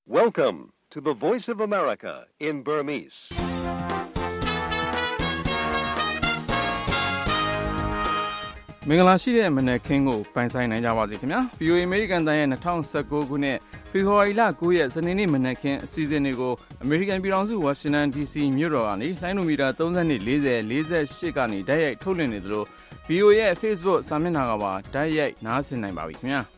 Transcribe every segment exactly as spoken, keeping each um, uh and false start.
Welcome to the Voice of America in Burmese. ။မင်္ဂလာရှိတဲ့မနက်ခင်းကိုပိုင်ဆိုင်နိုင်ကြပါစေခင်ဗျာ။ ဗီ အို အေ American တန်ရဲ့၂၀၁၉ခုနှစ်ဖေဖော်ဝါရီလ၉ရက်စနေနေ့မနက်ခင်းအစီအစဉ်တွေကို American ပြည်ထောင်စု Washington ဒီ စီ မြို့တော်ကနေလိုင်းနိုမီတာသုံး၂ ၄၀ ၄၈ကနေတိုက်ရိုက်ထုတ်လွှင့်နေသလို ဗီ အို အေ ရဲ့ Facebook စာမျက်နှာကပါတိုက်ရိုက်နားဆင်နိုင်ပါပြီခင်ဗျာ။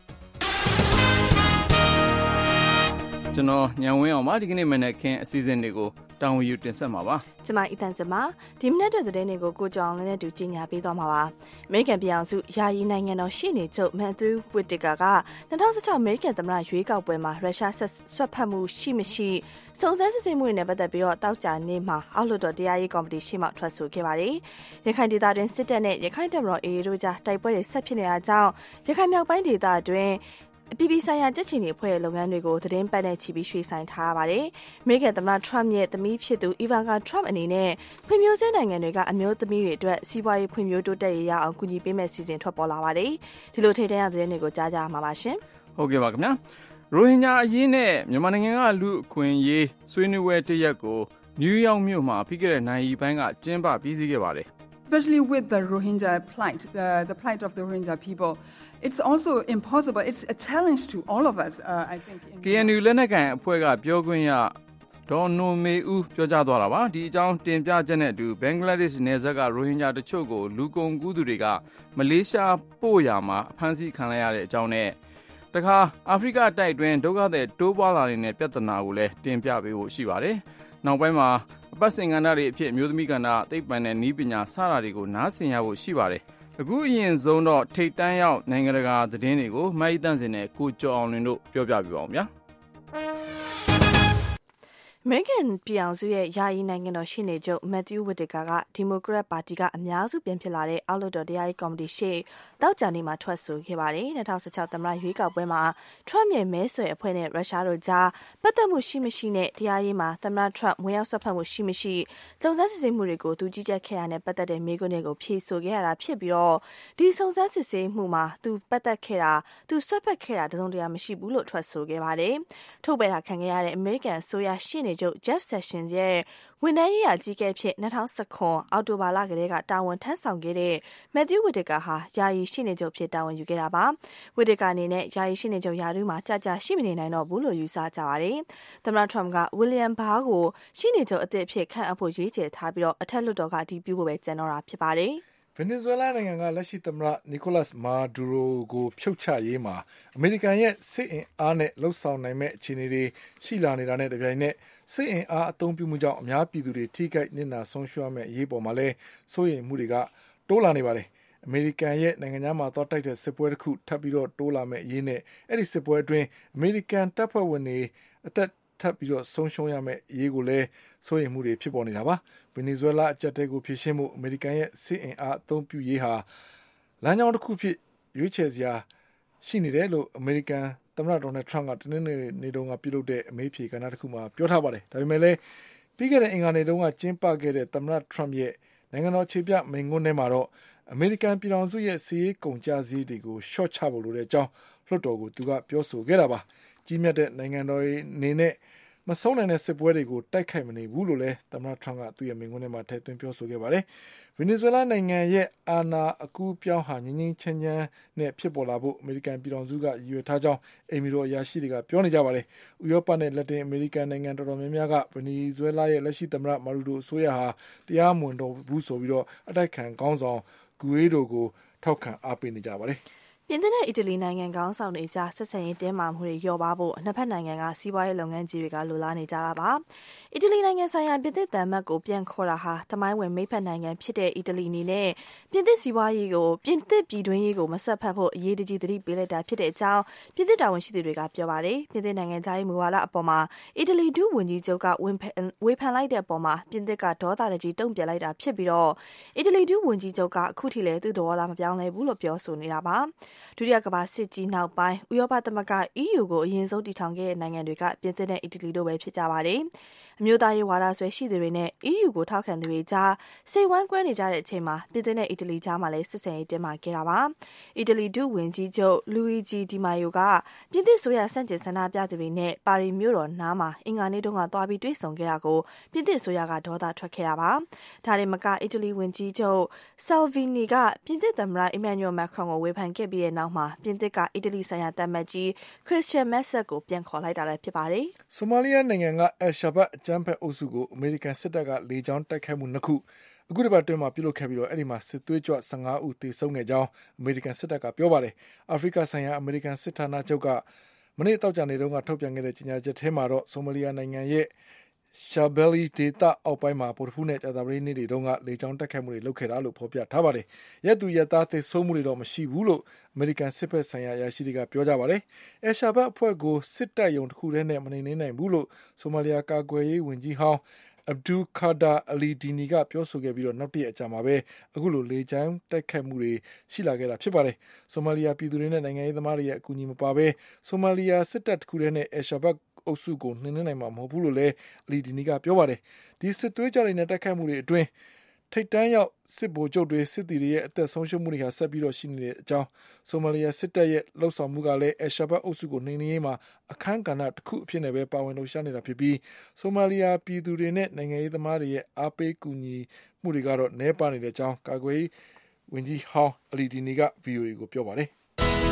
ကျွန်တော်ညံဝင်းအောင်ပါဒီကနေ့မနက်ခင်းအစီအစဉ်တွေကိုတာဝန်ယူတင်ဆက်မှာပါ။ကျွန်မအီတန်စမဒီမနေ့တဲ့တဲ့နေ့ကိုကိုကြောင်လည်းနဲ့တူကြီးညာပေးသွားမှာပါ။အမေရိကန်ပြည်အောင်စုယာယီနိုင်ငံတော်ရှေ့နေချုပ်မန်သရူးဝစ်တကာက၂၀၁၆အမေရိကန်သမ္မတရွေးကောက်ပွဲမှာရုရှားဆက်ဆွတ်ဖက်မှုရှိမရှိစုံစမ်းစစ်ဆေးမှုတွေနဲ့ပတ်သက်ပြီးတော့တောက်ကြနေမှာအောက်လွှတ်တော်တရားရေးကော်မတီရှေ့မှထွက်ဆိုခဲ့ပါတယ်။ရခိုင်ဒေသတွင်းစစ်တပ်နဲ့ရခိုင်တပ်မတော် အေအေ တို့ကြားတိုက်ပွဲတွေဆက်ဖြစ်နေတာကြောင့်ရခိုင်မြောက်ပိုင်းဒေသအတွင်းအပြည်ပြည်ဆိုင်ရာကြက်ချင်တွေဖွဲ့လုပ်ငန်းတွေကိုသတင်းပတ်နဲ့ချီပြီးရွှေ့ဆိုင်ထားပါတယ်။အမေရိကန်သမ္မတထရမ့်ရဲ့သမီးဖြစ်သူအီဗန်ကာထရမ့်အနေနဲ့ဖွံ့ဖြိုးဆဲနိုင်ငံတွေကအမျိုးသမီးတွေအတွက်စီးပွားရေးဖွံ့ဖြိုးတိုးတက်ရေးရအောင်ကူညီပေးမဲ့စီစဉ်ထွက်ပေါ်လာပါတယ်။ဒီလိုထိတဲ့ရသတင်းတွေကိုကြားကြမှာပါရှင်။ဟုတ်ကဲ့ပါခင်ဗျာ။ရိုဟင်ဂျာအရေးနဲ့မြန်မာနိုင်ငံကလူအခွင့်အရေးဆွေးနွေးပွဲတစ်ရက်ကိုနယူးယောက်မြို့မှာပြီးခဲ့တဲ့နိုင်ရီပိုင်းကကျင်းပပြီးစီးခဲ့ပါတယ်။ Especially with the Rohingya plight, the, the plight of the Rohingya people.It's also impossible. It's a challenge to all of us, uh, I think. ကေအန်ယူ လက်နက်ကိုင်အဖွဲ့ကပြောခွင့်ရဒေါ်နိုမေဦးပြောကြားသွားတာပါ။ဒီအကြောင်းတင်ပြချက်နဲ့အတူဘင်္ဂလားဒေ့ရှ်နယ်စပ်ကရိုဟင်ဂျာတချို့ကိုလူကုန်ကူးသူတွေကမလေးရှားပို့ရမှာအဖမ်းဆီးခံလိုက်ရတဲ့အကြောင်းနဲ့တခါအာဖရိကတိုက်တွင်ဒုက္ခသည်တိုးပွားလာနေတဲ့ပြဿနာကိုလည်းတင်ပြပေးဖို့ရှိပါတယ်။နောက်ပိုင်းမှာအပတ်စဉ်ကဏ္ဍတွေအဖြစ်အမျိုးသမီးကဏ္ဍသိပ္ပံနဲ့နည်းပညာစတာတွေကိုနားဆင်ရဖို့ရှိပါတယ်။အခုအရင်ဆုံးတော့ထိပ်တန်းရောက်နိုင်ငံတကာသတင်းတွေကိုမိုက်တန့်စင်နဲ့ကိုကျော်အောင်လွင်တို့ပြောပြပြပါအောင်ဗျာ။အမေရိကန်ပြည်အောင်စုရဲ့ယာယီနိုင်ငံတော်ရှေ့နေချုပ်မက်သရူးဝစ်တကာကဒီမိုကရက်ပါတီကအများစုပြန်ဖြစ်လာတဲ့အောက်လွှတ်တော်တရားရေးကော်မတီရှေ့တောက်ကြနေမှာထွက်ဆိုခဲ့ပါတယ်။၂၀၁၆သမ္မတရွေးကောက်ပွဲမှာထရမ့်ရဲ့မဲဆွယ်အဖွဲ့နဲ့ရုရှားတို့ကြားပတ်သက်မှုရှိမရှိနဲ့တရားရေးမှာသမ္မတထရမ့်ဝင်ရောက်ဆွတ်ဖက်မှုရှိမရှိစုံစမ်းစစ်ဆေးမှုတွေကိုသူကြီးကြပ်ခဲ့ရတဲ့ပတ်သက်တဲ့မေးခွန်းတွေကိုဖြေဆိုခဲ့ရတာဖြစ်ပြီးတော့ဒီစုံစမ်းစစ်ဆေးမှုမှာသူပတ်သက်ခဲ့တာသူဆွတ်ဖက်ခဲ့တာတစုံတရာမရှိဘူးလို့ထွက်ဆိုခဲ့ပါတယ်။ထုတ်ပယ်တာခံခဲ့ရတဲ့အမေရိကန်အစိုးရရှေ့နေချုပ် Jeff Sessions ရဲ့ဝန်ထမ်းရေးရာကြီးကဲဖြစ်၂၀၁၇အောက်တိုဘာလကတည်းကတာဝန်ထမ်းဆောင်ခဲ့တဲ့မက်သရူးဝစ်တကာဟာယာယီရှေ့နေချုပ်ဖြစ်တာဝန်ယူခဲ့တာပါ။ဝစ်တကာအနေနဲ့ယာယီရှေ့နေချုပ်ရာထူးမှာကြာကြာရှိမနေနိုင်တော့ဘူးလို့ယူဆကြပါတယ်။သမ္မတထရမ့်ကဝီလျံဘားကိုရှေ့နေချုပ်အသစ်အဖြစ်ခန့်အပ်ဖို့ရွေးချယ်ထားပြီးတော့အထက်လွှတ်တော်ကအတည်ပြုဖို့ပဲကြံတော့တာဖြစ်ပါတယ်။ ဗင်နီဇွဲလားနိုင်ငံကလက်ရှိသမ္မတနီကိုလတ်မာဒူရိုကိုဖြုတ်ချရေးမှာအမေရိကန်ရဲ့စစ်အင်အားနဲ့လှုပ်ဆောင်နိုင်မဲ့အခြေအနေတွေရှိလာနေတာနဲ့တပြိုင်နက်စစ်အင်အားအသုံးပြုမှုကြောင့်အများပြည်သူတွေထိခိုက်နစ်နာဆုံးရှုံးမဲ့အရေးပေါ်မှာလဲစိုးရိမ်မှုတွေကတိုးလာနေပါတယ်။အမေရိကန်ရဲ့နိုင်ငံသားမှာသွားတိုက်တဲ့စစ်ပွဲတစ်ခုထပ်ပြီးတော့တိုးလာမဲ့အရေးနဲ့အဲ့ဒီစစ်ပွဲအတွင်းအမေရိကန်တပ်ဖွဲ့ဝင်တွေအသက်ထပ်ပြီးတော့ဆုံးရှုံးရမယ့်အရေးကိုလည်းစိုးရိမ်မှုတွေဖြစ်ပေါ်နေတာပါ။ဗင်နီဇွဲလားအကြက်တဲကိုဖြေရှင်းမှုအမေရိကန်ရဲ့စစ်အင်အားအသုံးပြုရေးဟာလမ်းကြောင်းတစ်ခုဖြစ်ရွေးချယ်စရာရှိနေတယ်လို့အမေရိကန်သမ္မတဒေါ်နယ်ထရမ့်ကတနင်္လာနေ့တုန်းကပြုလုပ်တဲ့အမေးဖြေကဏ္ဍတစ်ခုမှာပြောထားပါတယ်။ဒါပေမဲ့လည်းပြီးခဲ့တဲ့အင်္ဂါနေ့တုန်းကကျင်းပခဲ့တဲ့သမ္မတထရမ့်ရဲ့နိုင်ငံတော်ခြေပြမိန့်ခွန်းထဲမှာတော့အမေရိကန်ပြည်ထောင်စုရဲ့စီးရေးကုန်ကျစည်းတွေကိုရှော့ချဖို့လိုတဲ့အကြောင်းလွှတ်တော်ကိုသူကပြောဆိုခဲ့တာပါ။ကြီးမြတ်တဲ့နိုင်ငံတော်အနေနဲ့မဆုံးနိုင်တဲ့စစ်ပွဲတွေကိုတိုက်ခိုက်မနေဘူးလို့လည်းသမ္မတထရမ့်ကသူ့ရဲ့မိန့်ခွန်းထဲမှာထည့်သွင်းပြောဆိုခဲ့ပါတယ်။ဗင်နီဇွဲလားနိုင်ငံရဲ့အာဏာအကူးပြောင်းဟာငြိမ်းငြိမ်းချမ်းချမ်းနဲ့ဖြစ်ပေါ်လာဖို့အမေရိကန်ပြည်ထောင်စုကရည်ရွယ်ထားကြောင်းအိမ်မီတော်အရာရှိတွေကပြောနေကြပါတယ်။ဥရောပနဲ့လက်တင်အမေရိကန်နိုင်ငံတော်တော်များများကဗင်နီဇွဲလားရဲ့လက်ရှိသမ္မတမာဒူရိုအစိုးရဟာတရားမဝင်တော့ဘူးဆိုပြီးတော့အတိုက်ခံခေါင်းဆောင်ဂူအေဒိုကိုထောက်ခံအားပေးနေကြပါတယ်။ပြင်သစ်နဲ့အီတလီနိုင်ငံခေါင်းဆောင်တွေကြားဆက်ဆံရေးတင်းမာမှုတွေလျော့ပါဖို့နှစ်ဖက်နိုင်ငံကစီးပွားရေးလုပ်ငန်းကြီးတွေကလိုလားနေကြတာပါ။အီတလီနိုင်ငံဆိုင်ရာပြင်သစ်တန်မတ်ကိုပြန်ခေါ်တာဟာသမိုင်းဝင်မိတ်ဖက်နိုင်ငံဖြစ်တဲ့အီတလီအနေနဲ့ပြင်သစ်စီးပွားရေးကိုပြင်သစ်ပြည်တွင်းရေးကိုမဆွတ်ဖက်ဖို့အရေးတကြီးသတိပေးလိုက်တာဖြစ်တဲ့အကြောင်းပြင်သစ်တာဝန်ရှိသူတွေကပြောပါတယ်။ပြင်သစ်နိုင်ငံသားရေးမူဝါဒအပေါ်မှာအီတလီဒုဝန်ကြီးချုပ်ကဝေဖန်လိုက်တဲ့အပေါ်မှာပြင်သစ်ကဒေါသတကြီးတုံ့ပြန်လိုက်တာဖြစ်ပြီးတော့အီတလီဒုဝန်ကြီးချုပ်ကအခုထိလည်းသူ့သဘောထားမပြောင်းလဲဘူးလို့ပြောဆိုနေတာပါ။ဒုတိယကမ္ဘာစစ်ကြီးနောက်ပိုင်းဥရောပသမဂ္ဂ E U ကိုအရင်ဆုံးတည်ထောင်ခဲ့တဲ့နိုင်ငံတွေကပြင်သစ်နဲ့အီတလီတို့ပဲဖြစ်ကြပါတယ်။အမျိုးသားရေးဝါဒဆွဲရှိသူတွေနဲ့ E U ကိုထောက်ခံသူတွေကြားစိတ်ဝမ်းကွဲနေကြတဲ့အချိန်မှာပြင်သစ်နဲ့အီတလီကြားမှာလည်းစစ်ဆင်ရေးတင်းမာခဲ့တာပါ။အီတလီဒုဝန်ကြီးချုပ်လူဝီဂျီဒီမာယိုကပြင်သစ်ဆိုရစန့်ကျင်ဆန္ဒပြသူတွေနဲ့ပါရီမြို့တော်နားမှာအင်္ဂါနေ့တုန်းကသွားပြီးတွေ့ဆုံခဲ့တာကိုပြင်သစ်ဆိုရကဒေါသထွက်ခဲ့တာပါ။ဒါတွေမကအီတလီဝန်ကြီးချုပ်ဆယ်ဗီနီကပြင်သစ်သမ္မတအီမန်နျူယ်မက်ခရွန်ကိုဝေဖန်ခဲ့ပြီးတဲ့နောက်မှာပြင်သစ်ကအီတလီဆိုင်ရာတပ်မတ်ကြီးခရစ်စတန်မက်ဆက်ကိုပြန်ခေါ်လိုက်တာလည်းဖြစ်ပါတယ်။ဆိုမာလီယာနိုင်ငံကအယ်ရှာဘတ်အကြမ်းဖက်အုပ်စုကိုအမေရိကန်စစ်တပ်ကလေကြောင်းတိုက်ခိုက်မှုနှစ်ခုအခုတစ်ပတ်အတွင်းမှာပြုလုပ်ခဲ့ပြီးတော့အဲ့ဒီမှာစစ်သွေးကြွဆယ်ငါးဦးသေဆုံးခဲ့ကြောင်းအမေရိကန်စစ်တပ်ကပြောပါတယ်။အာဖရိကဆိုင်ရာအမေရိကန်စစ်ဌာနချုပ်ကမနေ့တောက်ကြနေတုန်းကထုတ်ပြန်ခဲ့တဲ့ကြေညာချက်ထဲမှာတော့ဆိုမာလီယာနိုင်ငံရဲ့ရှာဘယ်လီဒေတာအောက်ပိုင်းမှာပေါ်တဖူးနဲ့ကြာသပတေးနေ့တွေတုန်းကလေကြောင်းတိုက်ခိုက်မှုတွေလုပ်ခဲ့တာလို့ဖော်ပြထားပါတယ်။ရက်သူရက်သားသေဆုံးမှုတွေတော့မရှိဘူးလို့အမေရိကန်စစ်ဘက်ဆိုင်ရာအရာရှိတွေကပြောကြပါတယ်။အယ်ရှာဘတ်အဖွဲ့ကိုစစ်တပ်ယုံတစ်ခုတည်းနဲ့မနှိမ်နင်းနိုင်ဘူးလို့ဆိုမာလီယာကာကွယ်ရေးဝန်ကြီးဟောင်းအဗ်ဒူကာဒါအလီဒီနီကပြောဆိုခဲ့ပြီးတော့နောက်တစ်ရက်အကြာမှာပဲအခုလိုလေကြောင်းတိုက်ခိုက်မှုတွေရှိလာခဲ့တာဖြစ်ပါတယ်။ဆိုမာလီယာပြည်သူတွေနဲ့နိုင်ငံရေးသမားတွေရဲ့အကူအညီမပါဘဲဆိုမာလီယာစစ်တပ်တစ်ခုတည်းနဲ့အယ်ရှာဘတ်အုပ်စုကိုနှိမ်နင်းနိုင်မှာမဟုတ်ဘူးလို့လည်းအလီဒီနီကပြောပါတယ်။ဒီစစ်သွေးကြွတွေနဲ့တိုက်ခိုက်မှုတွေအတွင်းထိတ်တန်းရောက်စစ်ဗိုလ်ချုပ်တွေစစ်သည်တွေရဲ့အသက်ဆုံးရှုံးမှုတွေဟာဆက်ပြီးတော့ရှိနေတဲ့အကြောင်းဆိုမာလီယာစစ်တပ်ရဲ့လှုပ်ဆောင်မှုကလည်းအယ်ရှာဘတ်အုပ်စုကိုနှိမ်နင်းရေးမှာအခမ်းကဏ္ဍတစ်ခုအဖြစ်နဲ့ပဲပါဝင်လှုပ်ရှားနေတာဖြစ်ပြီးဆိုမာလီယာပြည်သူတွေနဲ့နိုင်ငံရေးသမားတွေရဲ့အားပေးကူညီမှုတွေကတော့နည်းပါနေတဲ့အကြောင်းကာကွယ်ရေးဝန်ကြီးဟောင်းအလီဒီနီက ဗွီအိုအေ ကိုပြောပါတယ်။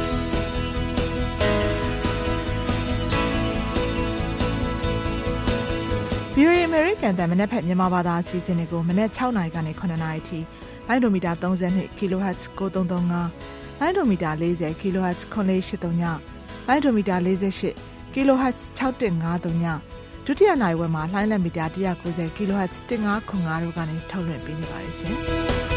ဗွီအိုအေ American တန်မနက်ဖက်မြန်မာဘာသာအစီအစဉ်တွေကိုမနက်၆နာရီကနေခုနှစ်နာရီထိလိုင်းဒိုမီတာသုံး၂ kilohertz ၉၃၃၅လိုင်းဒိုမီတာ၄၀ kilohertz ခုနှစ်လေး၈၃ညလိုင်းဒိုမီတာ၄၈ kilohertz ၆၁၅၃ညဒုတိယနိုင်ဝက်မှာလိုင်းလက်မီတာ၁၉၀ kilohertz ၁၅ခု၅တို့ကနေထုတ်လွှင့်ပေးနေပါတယ်ရှင်။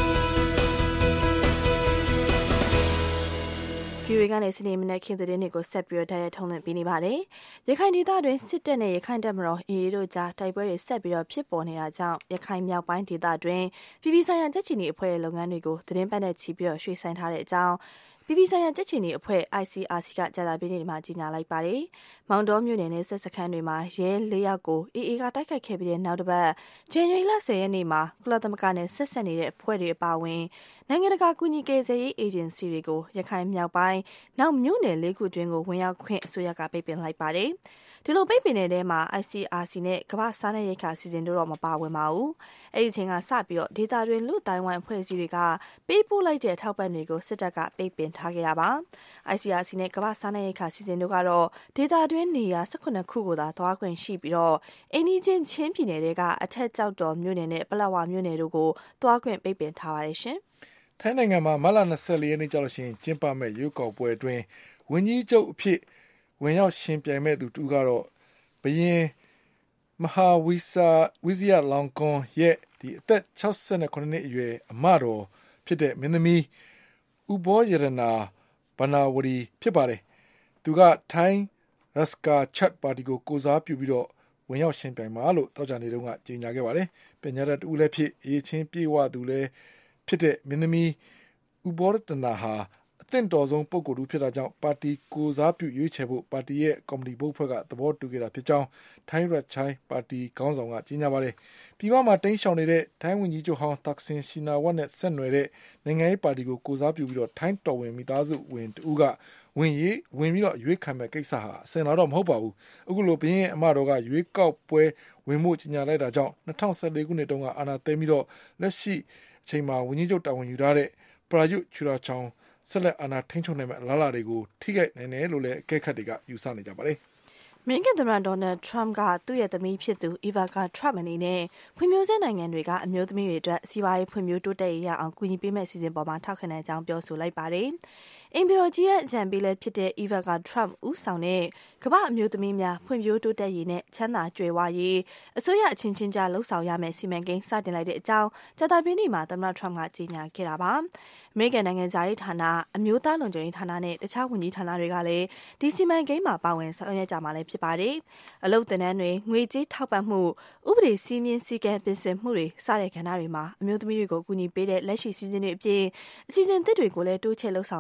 ဗီအိုအေကနေစနေမနက်ခင်းသတင်းတွေကိုဆက်ပြီးတိုက်ရိုက်ထုတ်လွှင့်ပေးနေပါတယ်။ရခိုင်ဒေသတွင်းစစ်တပ်နဲ့ရခိုင်တပ်မတော် အေအေ တို့ကြားတိုက်ပွဲတွေဆက်ပြီးတော့ဖြစ်ပေါ်နေတာကြောင့်ရခိုင်မြောက်ပိုင်းဒေသတွင်းပြည်ပဆိုင်ရာကြက်ချီနီအဖွဲ့ရဲ့လုပ်ငန်းတွေကိုသတင်းပတ်နဲ့ချီပြီးတော့ရွှေ့ဆိုင်းထားတဲ့အကြောင်းပြည်ပဆိုင်ရာကြက်ချီနီအဖွဲ့ I C R C ကကြာသပတေးနေ့မှာကြေညာလိုက်ပါတယ်။မောင်တော်မြို့နယ်နဲ့ဆက်စခန်းတွေမှာရဲ၄ယောက်ကို အေအေ ကတိုက်ခိုက်ခဲ့ပြီးတဲ့နောက်တစ်ပတ်ဇန်နဝါရီလ၁၀ရက်နေ့မှာကုလသမဂ္ဂနဲ့ဆက်ဆက်နေတဲ့အဖွဲ့တွေအပါအဝင်နိုင်ငံတကာကူညီကယ်ဆယ်ရေးအေဂျင်စီတွေကိုရခိုင်မြောက်ပိုင်းနောက်မြို့နယ်လေးခုတွင်းကိုဝင်ရောက်ခွင့်အစိုးရကပိတ်ပင်လိုက်ပါတယ်။ဒီလိုပိတ်ပင်တဲ့ထဲမှာ I C R C နဲ့ကမ္ဘာစားနပ်ရိက္ခာစီစဉ်တို့တော့မပါဝင်ပါဘူး။အဲဒီအချိန်ကစပြီးတော့ဒေသတွင်းလူတိုင်းဝိုင်းအဖွဲ့အစည်းတွေကပေးပို့လိုက်တဲ့ထောက်ပံ့တွေကိုစစ်တပ်ကပိတ်ပင်ထားခဲ့တာပါ။ I C R C နဲ့ကမ္ဘာစားနပ်ရိက္ခာစီစဉ်တို့ကတော့ဒေသတွင်းနေရာ၁၇ခုကိုသာသွားခွင့်ရှိပြီးတော့အိန္ဒိချင်းချင်းပြည်နယ်တွေကအထက်ကျောက်တော်မြို့နယ်နဲ့ပလက်ဝမြို့နယ်တို့ကိုသွားခွင့်ပိတ်ပင်ထားပါတယ်ရှင်။ထိုင်းနိုင်ငံမှာမတ်လ၂၄ရက်နေ့ကျလို့ရှိရင်ကျင်းပမဲ့ရွေးကောက်ပွဲအတွင်းဝန်ကြီးချုပ်အဖြစ်ဝင်ရောက်ရှင်ပြိုင်မဲ့သူတူကတော့ဘရင်မဟာဝီဆာဝီဇီယာလောင်ကွန်ရဲ့ဒီအသက်၆၉နှစ်အရွယ်အမတော်ဖြစ်တဲ့မင်းသမီးဥဘောရတနာဘနာဝရီဖြစ်ပါတယ်။သူကထိုင်းရက်စကာချတ်ပါတီကိုကိုစားပြုပြီးတော့ဝင်ရောက်ရှင်ပြိုင်မှာလို့တောက်ကြနေတုန်းကကြေညာခဲ့ပါတယ်။ပညာတတ်တူလည်းဖြစ်အရေးချင်းပြေဝသူလည်းဖြစ်တဲ့မင်းသမီးဥဘောရတနာဟာအသင့်တော်ဆုံးပုဂ္ဂိုလ်တူဖြစ်တာကြောင့်ပါတီကိုစားပြုရွေးချယ်ဖို့ပါတီရဲ့ကော်မတီဘုတ်ဖွဲ့ကသဘောတူခဲ့တာဖြစ်ကြောင်းထိုင်းရက်ချိုင်းပါတီခေါင်းဆောင်ကကြေညာပါတယ်။ပြည်ပမှာတိမ်းရှောင်နေတဲ့ထိုင်းဝန်ကြီးချုပ်ဟောင်းသက်ဆင်ရှိနာဝတ်နဲ့ဆက်နွယ်တဲ့နိုင်ငံရေးပါတီကိုကိုစားပြုပြီးတော့ထိုင်းတော်ဝင်မိသားစုဝင်တူကဝင်ရေးဝင်ပြီးတော့ရွေးခံမဲ့ကိစ္စဟာအစင်လာတော့မဟုတ်ပါဘူး။အခုလိုဘင်းရဲ့အမတော်ကရွေးကောက်ပွဲဝင်မှုကြေညာလိုက်တာကြောင့်၂၀၁၄ခုနှစ်တုန်းကအာဏာသိမ်းပြီးတော့လက်ရှိအချိန်မှာဝန်ကြီးချုပ်တာဝန်ယူထားတဲ့ပရာယုချူရာချောင်းဆက်လက်အာဏာထိန်းချုပ်နိုင်မဲ့အလားအလာတွေကိုထိခိုက်နိုင်တယ်လို့လည်းအကဲခတ်တွေကယူဆနေကြပါတယ်။အမေရိကန်သမ္မတဒေါ်နယ်ထရမ့်ကသူ့ရဲ့သမီးဖြစ်သူအီဗာကာထရမ့်အနေနဲ့ဖွံ့ဖြိုးဆဲနိုင်ငံတွေကအမျိုးသမီးတွေအတွက်စီးပွားရေးဖွံ့ဖြိုးတိုးတက်ရေးရအောင်ကူညီပေးမဲ့စီစဉ်ပေါ်မှာထောက်ခံတဲ့အကြောင်းပြောဆိုလိုက်ပါတယ်။အင်ဘီရိုကြီးရဲ့အကြံပေးလည်းဖြစ်တဲ့အီဗာကာထရမ့်ဦးဆောင်တဲ့ကမ္ဘာအမျိုးသမီးများဖွံ့ဖြိုးတိုးတက်ရေးနဲ့ချမ်းသာကြွယ်ဝရေးအစိုးရအချင်းချင်းကြားလှုပ်ဆောင်ရမယ့်စီမံကိန်းစတင်လိုက်တဲ့အကြောင်းကြာသပတေးနေ့မှာသမ္မတထရမ့်ကကြေညာခဲ့တာပါ။အမေရိကန်နိုင်ငံသားရေးဌာနအမျိုးသားလုံခြုံရေးဌာနနဲ့တခြားဝန်ကြီးဌာနတွေကလည်းဒီစီမံကိန်းမှာပါဝင်ဆောင်ရွက်ကြမှာလည်းဖြစ်ပါတယ်။အလုပ်သင်တန်းတွေငွေကြေးထောက်ပံ့မှုဥပဒေစည်းမျဉ်းစည်းကမ်းပြင်ဆင်မှုတွေစတဲ့ကဏ္ဍတွေမှာအမျိုးသမီးတွေကိုကူညီပေးတဲ့လက်ရှိစီစဉ်တွေအပြင်အစီအစဉ်သစ်တွေကိုလည်းတိုးချဲ့လှုပ်ဆောင်သွားဖို့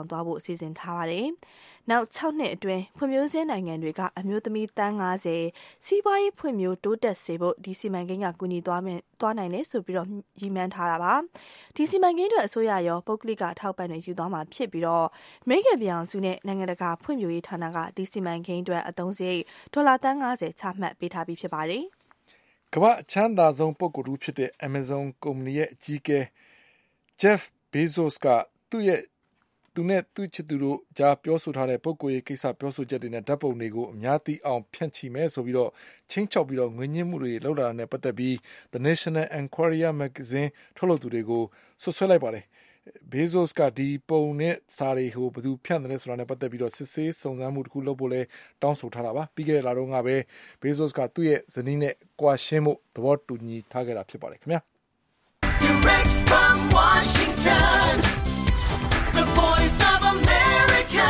စီစဉ်ထားပါတယ်။နောက်၆နှစ်အတွင်းဖွံ့ဖြိုးဆဲနိုင်ငံတွေကအမျိုးသမီးတန်း၅၀စီးပွားရေးဖွံ့ဖြိုးတိုးတက်စေဖို့ဒီစီမံကိန်းကကူညီသွားမယ်သွားနိုင်တယ်ဆိုပြီးတော့ရည်မှန်းထားတာပါ။ဒီစီမံကိန်းတွေအစိုးရရောပုဂ္ဂလိကအထောက်ပံ့တွေယူသွားမှာဖြစ်ပြီးတော့အမေရိကန်ပြည်အောင်စုနဲ့နိုင်ငံတကာဖွံ့ဖြိုးရေးဌာနကဒီစီမံကိန်းတွေအသုံးစရိတ်ဒေါ်လာတန်း၅၀ချမှတ်ပေးထားပြီးဖြစ်ပါတယ်။ကမ္ဘာအချမ်းသာဆုံးပုဂ္ဂိုလ်တူဖြစ်တဲ့ Amazon ကုမ္ပဏီရဲ့အကြီးအကဲ Jeff Bezos ကသူ့ရဲ့သူနဲ့သူ့ချစ်သူတို့ကြားပြောဆိုထားတဲ့ပုဂ္ဂိုလ်ရေးကိစ္စပြောဆိုချက်တွေနဲ့ဓာတ်ပုံတွေကိုအများသိအောင်ဖြန့်ချီမယ်ဆိုပြီးတော့ချင်းချောက်ပြီးတော့ငွေညှစ်မှုတွေလုပ်လာတာနဲ့ပတ်သက်ပြီး The National Enquirer Magazine ထုတ်လုပ်သူတွေကိုဆွဆွဲလိုက်ပါတယ်။ Bezos ကဒီပုံနဲ့စာတွေကိုဘယ်သူဖြန့်တယ်ဆိုတာနဲ့ပတ်သက်ပြီးတော့စစ်ဆေးစုံစမ်းမှုတစ်ခုလုပ်ဖို့လဲတောင်းဆိုထားတာပါ။ပြီးခဲ့တဲ့လတုန်းကပဲ Bezos ကသူ့ရဲ့ဇနီးနဲ့ကွာရှင်းဖို့သဘောတူညီထားခဲ့တာဖြစ်ပါတယ်ခင်ဗျာ။ Direct from Washington, the voice of America,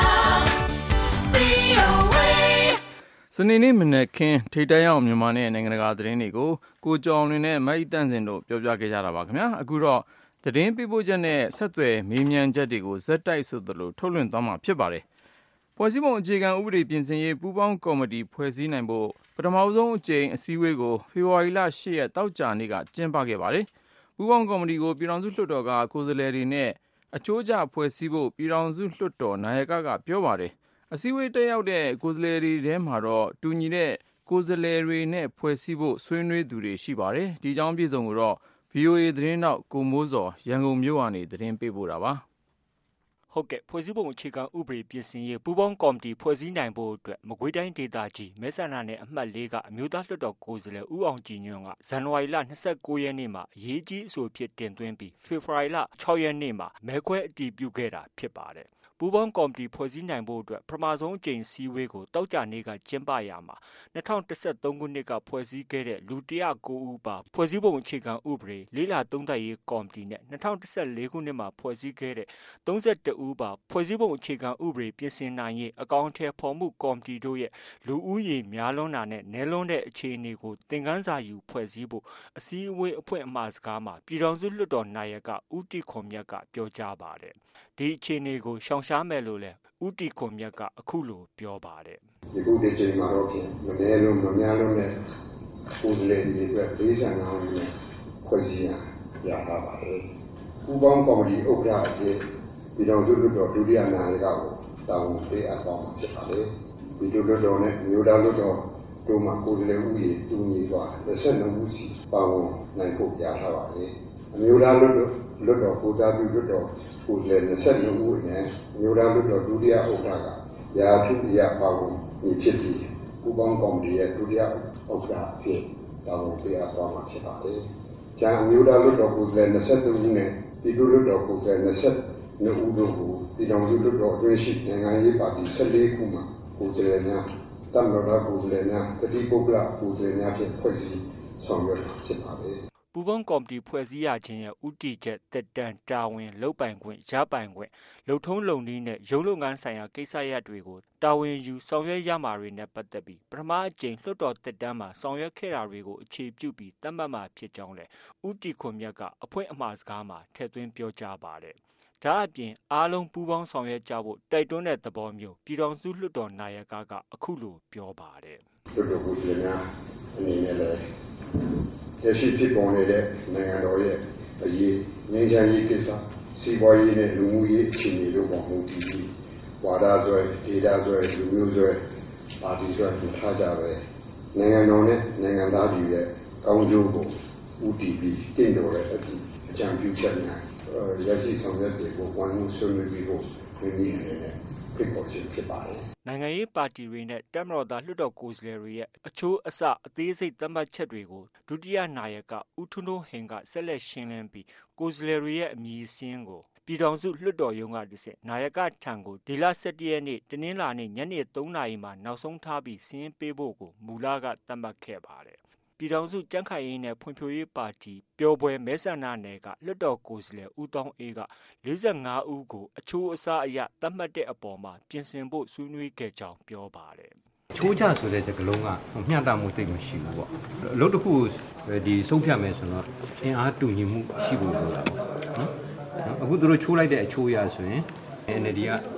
V O A စနေနေ့မနက်ခင်းထိပ်တန်းရောက်မြန်မာနဲ့နိုင်ငံတကာသတင်းတွေကိုကိုကျော်အောင်နဲ့မိုက်တန့်စင်တို့ပြောပြခဲ့ကြတာပါခင်ဗျာအခုတော့သတင်းပြပို့ချက်နဲ့ဆက်သွယ်မေးမြန်းချက်တွေကိုဇက်တိုက်ဆိုသလိုထုတ်လွှင့်သွားမှာဖြစ်ပါတယ်ဖွဲ့စည်းပုံအခြေခံဥပဒေပြင်ဆင်ရေးပူးပေါင်းကော်မတီဖွဲ့စည်းနိုင်ဖို့ပထမဆုံးအကြိမ်အစည်းအဝေးကိုဖေဖော်ဝါရီလ၈ရက်တောက်ကြနေ့ကကျင်းပခဲ့ပါတယ်ပူးပေါင်းကော်မတီကိုပြည်ထောင်စုလွှတ်တော်ကကိုယ်စားလှယ်တွေနဲ့အချိုးကျဖွဲ့စည်းဖို့ပြည်ထောင်စုလွှတ်တော်နာယကကပြောပါတယ်အစည်းအဝေးတက်ရောက်တဲ့ကိုယ်စားလှယ်တွေထဲမှာတော့တူညီတဲ့ကိုယ်စားလှယ်တွေနဲ့ဖွဲ့စည်းဖို့ဆွေးနွေးသူတွေရှိပါတယ်ဒီအကြောင်းပြည့်စုံကိုတော့ ဗီအိုအေ သတင်းတောက်ကိုမိုးစောရန်ကုန်မြို့ကနေသတင်းပေးပို့တာပါဟုတ်ကဲ့ဖွဲ့စည်းပုံအခြေခံဥပဒေပြင်ဆင်ရေးပူးပေါင်းကော်မတီဖွဲ့စည်းနိုင်ဖို့အတွက်မကွေးတိုင်းဒေသကြီးမဲဆန္ဒနယ်အမှတ်၄ကအမျိုးသားလွှတ်တော်ကိုယ်စားလှယ်ဦးအောင်ကြည်ညွန့်ကဇန်နဝါရီလ၂၉ရက်နေ့မှာအရေးကြီးအဆိုဖြစ်တင်သွင်းပြီးဖေဖော်ဝါရီလ၆ရက်နေ့မှာမဲခွဲအတည်ပြုခဲ့တာဖြစ်ပါတယ်ပူးပေါင်းကော်မတီဖွဲ့စည်းနိုင်ဖို့အတွက်ပထမဆုံးအကြိမ်စည်းဝေးကိုတောက်ကြနေ့ကကျင်းပရာမှာ၂၀၁၃ခုနှစ်ကဖွဲ့စည်းခဲ့တဲ့လူ၁၀၉ဦးပါဖွဲ့စည်းပုံအခြေခံဥပဒေလေးလာသုံးသပ်ရေးကော်မတီနဲ့၂၀၁၄ခုနှစ်မှာဖွဲ့စည်းခဲ့တဲ့၃၁ဦးပါဖွဲ့စည်းပုံအခြေခံဥပဒေပြင်ဆင်နိုင်ရေးအကောင့်ထဲပေါ်မှုကော်မတီတို့ရဲ့လူဦးရေများလွန်းတာနဲ့နည်းလွန်းတဲ့အခြေအနေကိုသင်ခန်းစာယူဖွဲ့စည်းဖို့အစည်းအဝေးအဖွဲ့အမှာစကားမှာပြည်ထောင်စုလွှတ်တော်နာယကဦးတီခွန်မြတ်ကပြောကြားပါတယ်ဒီအခြေအနေကိုရှောင်ရှားမယ်လို့လဲဦးတီခွန်မြတ်ကအခုလိုပြောပါတယ်ဒီခုဒီချိန်မှာတော့ပြင်မနေလို့မများလို့နဲ့ကိုယ်လေဒီအတွက်၄၅ဦးနဲ့ဖွဲ့စည်းရရတာပါလေပူပေါင်းကော်မတီဥက္ကဋ္ဌအဖြစ်ပြည်ထောင်စုလွှတ်တော်ဒုတိယနာယကကိုတာဝန်ပေးအပ်သွားမှာဖြစ်ပါလေပြည်သူ့လွှတ်တော်နဲ့မြို့သားလွှတ်တော်တို့မှာကိုယ်စားလှယ်ဦးရေတူညီစွာ၂၂ဦးစီပါဝင်နိုင်ဖို့ရထားပါလေအမျိုးသားလွှတ်တော်လွှတ်တော်ကိုစားပြုလွှတ်တော်ကိုယ်စားလှယ်၂၂ဦးနဲ့အမျိုးသားလွှတ်တော်ဒုတိယဥက္ကဋ္ဌကရာထူးရပါဝင်ညီဖြစ်ပြီးပူပေါင်းကော်မတီရဲ့ဒုတိယဥက္ကဋ္ဌအဖြစ်တာဝန်ပေးအပ်သွားမှာဖြစ်ပါလေ။ကျန်အမျိုးသားလွှတ်တော်ကိုယ်စားလှယ်၂၂ဦးနဲ့ပြည်သူ့လွှတ်တော်ကိုယ်စားလှယ်၂၂ဦးတို့ကိုပြည်ထောင်စုလွှတ်တော်အတွင်းရှိနိုင်ငံရေးပါတီ၁၄ခုမှကိုယ်စားလှယ်များတမတော်ကိုယ်စားလှယ်များတတိပုဂ္ဂလကိုယ်စားလှယ်များဖြင့်ဖွဲ့စည်းဆောင်ရွက်ဖြစ်ပါလေ။ပူပေါင်းကော်မတီဖွဲ့စည်းရခြင်းရဲ့ဥတီချက်တက်တန်တာဝန်လုတ်ပိုင်ခွင့်ရပိုင်ခွင့်လုံထုံးလုံနည်းနဲ့ရုံးလုပ်ငန်းဆိုင်ရာကိစ္စရပ်တွေကိုတာဝန်ယူဆောင်ရွက်ရမှာတွေနဲ့ပတ်သက်ပြီးပထမအကြိမ်လွှတ်တော်တက်တန်းမှာဆောင်ရွက်ခဲ့တာတွေကိုအခြေပြုပြီးတတ်မှတ်မှာဖြစ်ကြောင်းလဲဥတီခွန်မြတ်ကအဖွင့်အမှာစကားမှာထည့်သွင်းပြောကြားပါတယ်ဒါအပြင်အားလုံးပူးပေါင်းဆောင်ရွက်ကြဖို့တိုက်တွန်းတဲ့သဘောမျိုးပြည်ထောင်စုလွှတ်တော်နာယကကအခုလိုပြောပါတယ်လွှတ်တော်ကိုယ်စားလှယ်များအနေနဲ့လည်းရရှိဖြစ်ပေါ်နေတဲ့နိုင်ငံတော်ရဲ့အရေးငြိမ်းချမ်းရေးကိစ္စစီးပွားရေးနဲ့လူမှုရေးအခြေအနေတို့ပေါ်မူတည်ပြီးဝါဒဆွဲဒေတာဆွဲလူမျိုးဆွဲပါတီဆွဲထားကြပဲနိုင်ငံတော်နဲ့နိုင်ငံသားတွေရဲ့ကောင်းကျိုးကိုဥတည်ပြီးတင့်တော်တဲ့အကြံအကြံပြုချက်များရရှိဆောင်ရွက်တွေကိုဝန်မှုဆွေးနွေးပြီးဖို့မိမိအနေနဲ့ဖိတ်ခေါ်ခြင်းဖြစ်ပါတယ်နိုင်ငံရေးပါတီတွေနဲ့တပ်မတော်သားလွှတ်တော်ကိုယ်စားလှယ်တွေရဲ့အချိုးအဆအသေးစိတ်သတ်မှတ်ချက်တွေကိုဒုတိယနာယကဦးထွန်းထွန်းဟင်ကဆက်လက်ရှင်းလင်းပြီးကိုယ်စားလှယ်တွေရဲ့အမည်စင်းကိုပြည်ထောင်စုလွှတ်တော်ရုံးကတဆင့်နာယကထံကိုဒီလ၁၁ရက်နေ့တနင်္လာနေ့ညနေ၃နာရီမှာနောက်ဆုံးထားပြီးစင်းပေးဖို့ကိုမူလကသတ်မှတ်ခဲ့ပါတယ်ပြည်ထောင်စုကြံ့ခိုင်ရေးနဲ့ဖွံ့ဖြိုးရေးပါတီပျော်ပွဲမဲဆန္ဒနယ်ကလွှတ်တော်ကိုယ်စားလှယ်ဦးတောင်းအေးက၄၅ဦးကိုအချိုးအစားအရသတ်မှတ်တဲ့အပေါ်မှာပြင်ဆင်ဖို့ဆွေးနွေးခဲ့ကြောင်းပြောပါတယ်ချိုးချဆိုတဲ့စကားလုံးကမျှတမှုသိပ်မရှိဘူးပေါ့အလုပ်တစ်ခုဒီဆုံးဖြတ်မယ်ဆိုတော့အင်အားတူညီမှုရှိဖို့လိုတာပေါ့နော်အခုသူတို့ချိုးလိုက်တဲ့အချိုးရဆိုရင် N L D က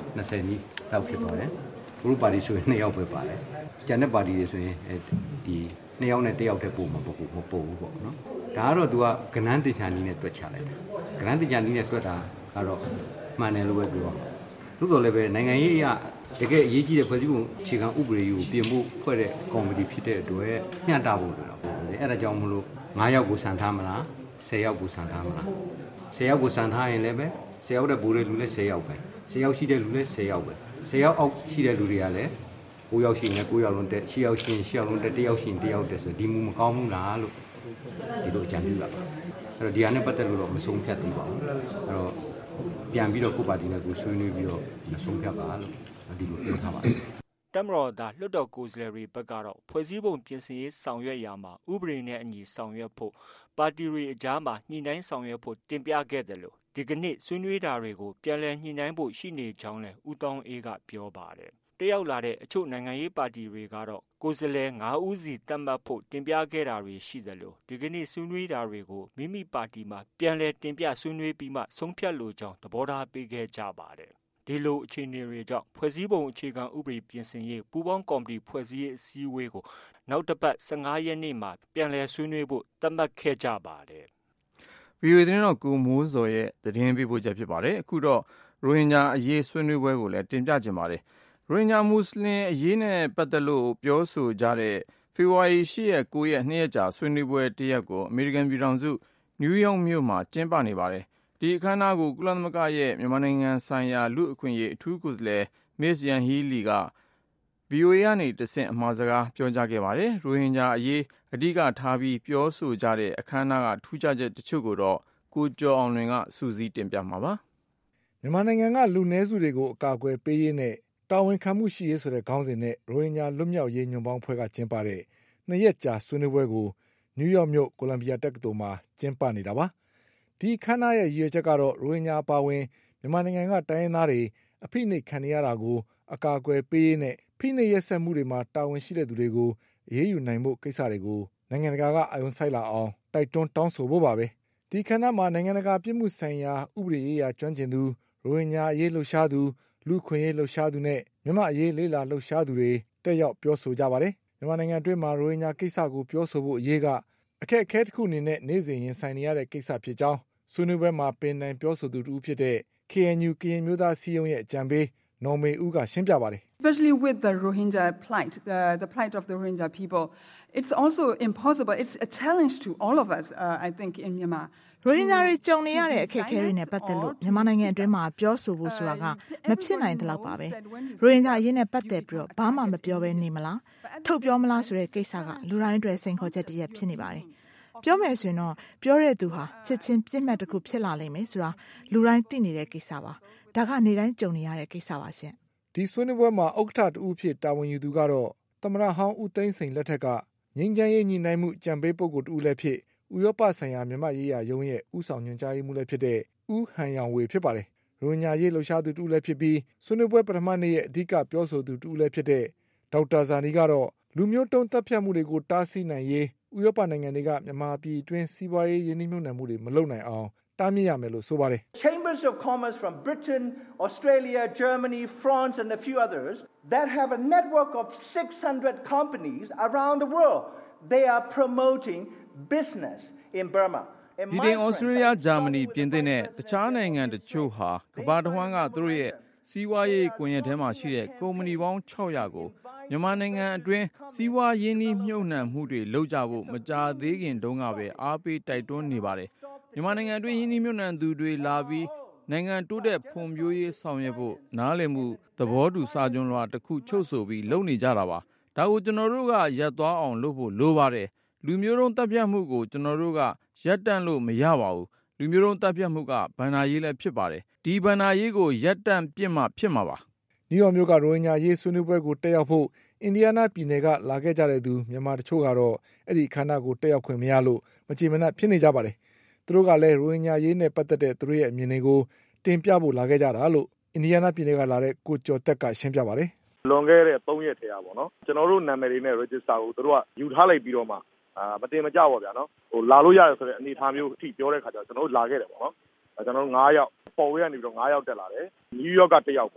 twentyနီးလောက်ဖြစ်သွားတယ်ဘုရုပါတီဆိုရင်twoယောက်ပဲပါတယ်ကျန်တဲ့ပါတီတွေဆိုရင်ဒီtwoယောက်နဲ့oneယောက်တည်းပို့မှာပေါ့မပို့ဘူးပေါ့နော်ဒါကတော့ तू ကကနန်းတင်ချာနီးနဲ့တွက်ချလိုက်တယ်ကနန်းတင်ချာနီးနဲ့တွက်တာကတော့မှန်တယ်လို့ပဲပြောသို့တော်လည်းပဲနိုင်ငံရေးအရတကယ်အရေးကြီးတဲ့ဖွဲ့စည်းပုံအခြေခံဥပဒေကိုပြင်ဖို့ဖွဲ့တဲ့ကော်မတီဖြစ်တဲ့အတွက်မျှတဖို့လိုတာပေါ့အဲ့ဒါကြောင့်မလို့fiveယောက်ကိုစံထားမလားtenယောက်ကိုစံထားမလားtenယောက်ကိုစံထားရင်လည်းပဲtenယောက်တဲ့ပိုးတဲ့လူလည်းtenယောက်ပဲtenယောက်ရှိတဲ့လူလည်းtenယောက်ပဲtenယောက်အောက်ရှိတဲ့လူတွေကလည်းnineယောက်ရှိရင်nineယောက်လုံးတက်tenယောက်ရှိရင်tenယောက်လုံးတက်oneယောက်ရှိရင်oneယောက်တက်ဆိုဒီမူမကောင်းဘူးလားလို့ဒီလိုအကြံပြုတာပါအဲ့တော့ဒီဟာနဲ့ပတ်သက်လို့တော့မဆုံးဖြတ်သေးပါဘူးအဲ့တော့ပြန်ပြီးတော့ကိုပါတီနဲ့ကိုဆွေးနွေးပြီးတော့မဆုံးဖြတ်ပါလို့ဒီလိုပြောထားပါတယ်တမတော်သားလွှတ်တော်ကိုယ်စားလှယ်တွေဘက်ကတော့ဖွဲ့စည်းပုံပြင်ဆင်ရေးဆောင်ရွက်ရာမှာဥပဒေနဲ့အညီဆောင်ရွက်ဖို့ပါတီတွေအကြားမှာညှိနှိုင်းဆောင်ရွက်ဖို့တင်ပြခဲ့တယ်လို့ဒီကနေ့ဆွေးနွေးတာတွေကိုပြန်လည်ညှိနှိုင်းဖို့ရှိနေကြောင်းလည်းဦးတောင်းအေးကပြောပါတယ်တက်ရောက်လာတဲ့အချို့နိုင်ငံရေးပါတီတွေကတော့ကိုယ်စားလှယ်fiveဦးစီတတ်မှတ်ဖို့တင်ပြခဲ့တာတွေရှိတယ်လို့ဒီကနေ့ဆွေးနွေးတာတွေကိုမိမိပါတီမှာပြန်လည်တင်ပြဆွေးနွေးပြီးမှဆုံးဖြတ်လိုကြောင်းသဘောထားပေးခဲ့ကြပါတယ်ဒီလိုအခြေအနေတွေကြောင့်ဖွဲ့စည်းပုံအခြေခံဥပဒေပြင်ဆင်ရေးပူးပေါင်းကော်မတီဖွဲ့စည်းရေးအစည်းအဝေးကိုနောက်တစ်ပတ်fifteenရက်နေ့မှာပြန်လည်ဆွေးနွေးဖို့သတ်မှတ်ခဲ့ကြပါတယ်။ ဗွီအိုအေ သတင်းတော်ကိုမိုးစော်ရဲ့သတင်းပေးပို့ချက်ဖြစ်ပါတယ်။အခုတော့ရိုဟင်ဂျာအရေးဆွေးနွေးပွဲကိုလည်းတင်ပြချင်ပါတယ်။ရိုဟင်ဂျာမွတ်စလင်အရေးနဲ့ပတ်သက်လို့ပြောဆိုကြတဲ့ဖေဖော်ဝါရီeightရက်nineရက်နှစ်ရက်ကြာဆွေးနွေးပွဲတစ်ရက်ကိုအမေရိကန်ပြည်ထောင်စုနယူးယောက်မြို့မှာကျင်းပနေပါတယ်။ဒီအခမ်းအနားကိုကုလသမဂ္ဂရဲ့မြန်မာနိုင်ငံဆိုင်ရာလူ့အခွင့်အရေးအထူးကိုယ်စားလှယ် Miss Yanghee Lee က ဗွီအိုအေ ကနေတဆင့်အမှာစကားပြောကြားခဲ့ပါတယ်။ရိုဟင်ဂျာအရေးအဓိကထားပြီးပြောဆိုကြတဲ့အခမ်းအနားကထူးခြားချက်တချို့ကိုတော့ကိုကျော်အောင်လွင်ကစူးစီးတင်ပြမှာပါ။မြန်မာနိုင်ငံကလူနည်းစုတွေကိုအကာအကွယ်ပေးရေးနဲ့တာဝန်ခံမှုရှိရေးဆိုတဲ့ခေါင်းစဉ်နဲ့ရိုဟင်ဂျာလွတ်မြောက်ရေးညွန့်ပေါင်းဖွဲ့ကကျင်းပတဲ့နှစ်ရက်ကြာဆွေးနွေးပွဲကိုနယူးယောက်မြို့ကိုလံဘီယာတက္ကသိုလ်မှာကျင်းပနေတာပါ။ဒီအခမ်းအနားရဲ့ရည်ရွယ်ချက်ကတော့ရိုဟင်ဂျာအပါအဝင်မြန်မာနိုင်ငံကတိုင်းရင်းသားတွေအဖိနှိပ်ခံနေရတာကိုအကာအကွယ်ပေးရေးနဲ့ဖိနှိပ်ရက်စက်မှုတွေမှာတာဝန်ရှိတဲ့သူတွေကိုအရေးယူနိုင်ဖို့ကိစ္စတွေကိုနိုင်ငံတကာကအာရုံစိုက်လာအောင်တိုက်တွန်းတောင်းဆိုဖို့ပါပဲ။ဒီခန္ဓာမှာနိုင်ငံတကာပြစ်မှုဆိုင်ရာဥပဒေရေးရာကျွမ်းကျင်သူရိုဟင်ဂျာအရေးလှုပ်ရှားသူလူခွင့်ရေးလှုပ်ရှားသူနဲ့မြန်မာအရေးလေးလာလှုပ်ရှားသူတွေတက်ရောက်ပြောဆိုကြပါတယ်။မြန်မာနိုင်ငံအတွင်းမှာရိုဟင်ဂျာကိစ္စကိုပြောဆိုဖို့အရေးကအခက်အခဲတစ်ခုအနေနဲ့နေ့စဉ်ရင်ဆိုင်နေရတဲ့ကိစ္စဖြစ်ကြောင်းဆွေးနွေးပွဲမှာပင်တိုင်ပြောဆိုသူတူဖြစ်တဲ့ K N U ကရင်မျိုးသားစည်းရုံးရဲ့အကြံပေးနော်မေဦးကရှင်းပြပါတယ်။ Especially with the Rohingya plight, the, the plight of the Rohingya people, it's also impossible. It's a challenge to all of us, uh, I think, in Myanmar. ရိုဟင်ဂျာတွေကြုံနေရတဲ့အခက်အခဲတွေနဲ့ပတ်သက်လို့မြန်မာနိုင်ငံအတွင်းမှာပြောဆိုဖို့ဆိုတာကမဖြစ်နိုင်တဲ့လောက်ပါပဲ။ရိုဟင်ဂျာအရေးနဲ့ပတ်သက်ပြီးတော့ဘာမှမပြောဘဲနေမလား။ထုတ်ပြောမလားဆိုတဲ့ကိစ္စကလူတိုင်းအတွက်စိန်ခေါ်ချက်တစ်ရပ်ဖြစ်နေပါတယ်။ပြောမယ်ဆိုရင်တော့ပြောတဲ့သူဟာချက်ချင်းပြစ်မှတ်တစ်ခုဖြစ်လာလိမ့်မယ်ဆိုတာလူတိုင်းသိနေတဲ့ကိစ္စပါ။ဒါကနေတိုင်းကြုံနေရတဲ့ကိစ္စပါရှင်။ဒီဆွေးနွေးပွဲမှာဥက္ကဋ္ဌတူဖြစ်တာဝန်ယူသူကတော့သမ္မတဟောင်းဦးသိန်းစိန်လက်ထက်ကငြိမ်းချမ်းရေးညီနိုင်မှုကြံပေးပုဂ္ဂိုလ်တူလည်းဖြစ်ဥရောပဆိုင်ရာမြန်မာရေးရာရုံးရဲ့ဥဆောင်ညွှန်ကြားရေးမှူးလည်းဖြစ်တဲ့ဦးဟန်ရောင်ဝေဖြစ်ပါတယ်။ရိုဟင်ဂျာရေးလှုပ်ရှားသူတူလည်းဖြစ်ပြီးဆွေးနွေးပွဲပထမနေ့ရဲ့အဓိကပြောဆိုသူတူလည်းဖြစ်တဲ့ဒေါက်တာဇာနီကတော့လူမျိုးတုံးတပ်ဖြတ်မှုတွေကိုတားဆီးနိုင်ရေးဥရောပနိုင်ငံတွေကမြန်မာပြည်တွင်းစီးပွားရေးရင်းနှီးမြှုပ်နှံမှုတွေမလုပ်နိုင်အောင်တားမြစ်ရမယ်လို့ဆိုပါတယ်။ Chambers of Commerce from Britain, Australia, Germany, France and a few others that have a network of six hundred companies around the world. They are promoting business in Burma. ဒီတင် Australia, Germany ပြင်သစ်နဲ့တခြားနိုင်ငံတချို့ဟာကမ္ဘာတစ်ဝန်းကသူတို့ရဲ့စီးပွားရေးကွန်ရက်ထဲမှာရှိတဲ့ကုမ္ပဏီပေါင်းsix hundredကိုမြန်မာနိုင်ငံအတွင်းစီးပွားရေးနှီးမြှုပ်နှံမှုတွေလုပ်ကြဖို့မကြာသေးခင်တုန်းကပဲအားပေးတိုက်တွန်းနေပါတယ်မြန်မာနိုင်ငံအတွင်းရင်းနှီးမြှုပ်နှံသူတွေလာပြီးနိုင်ငံတိုးတက်ဖွံ့ဖြိုးရေးဆောင်ရွက်ဖို့နားလည်မှုသဘောတူစာချုပ်လွှာတစ်ခုချုပ်ဆိုပြီးလုပ်နေကြတာပါဒါကိုကျွန်တော်တို့ကရပ်သွားအောင်လုပ်ဖို့လိုပါတယ်လူမျိုးတုံးတပ်ဖြတ်မှုကိုကျွန်တော်တို့ကရပ်တန့်လို့မရပါဘူးလူမျိုးတုံးတပ်ဖြတ်မှုကဗန္ဒာရေးလည်းဖြစ်ပါတယ်ဒီဗန္ဒာရေးကိုရပ်တန့်ပြစ်မှဖြစ်မှာပါနယူးယောက်မြို့ကရိုဟင်ဂျာရေးဆွေးနွေးပွဲကိုတက်ရောက်ဖို့အိန္ဒိယနာပြည်နယ်ကလာခဲ့ကြတဲ့သူမြန်မာတချို့ကတော့အဲ့ဒီခန္ဓာကိုတက်ရောက်ခွင့်မရလို့မကြည်မနှက်ဖြစ်နေကြပါတယ်သူတို့ကလည်းရိုဟင်ဂျာရေးနဲ့ပတ်သက်တဲ့သူတို့ရဲ့အမြင်တွေကိုတင်ပြဖို့လာခဲ့ကြတာလို့အိန္ဒိယနာပြည်နယ်ကလာတဲ့ကိုကျော်တက်ကရှင်းပြပါတယ်လွန်ခဲ့တဲ့threeရက်ထဲอ่ะပေါ့နော်ကျွန်တော်တို့နာမည်တွေနဲ့ register ကိုတို့ကယူထားလိုက်ပြီးတော့မှအာမတင်မကြပါဗျာနော်ဟိုလာလို့ရတယ်ဆိုတဲ့အနေအထားမျိုးအထိပြောတဲ့ခါကျတော့ကျွန်တော်တို့လာခဲ့တယ်ပေါ့နော်ကျွန်တော်တို့nineယောက်ပေါ်ဝေးကနေပြီးတော့nineယောက်တက်လာတယ်နယူးယောက်ကoneယောက်ပေါ့နော်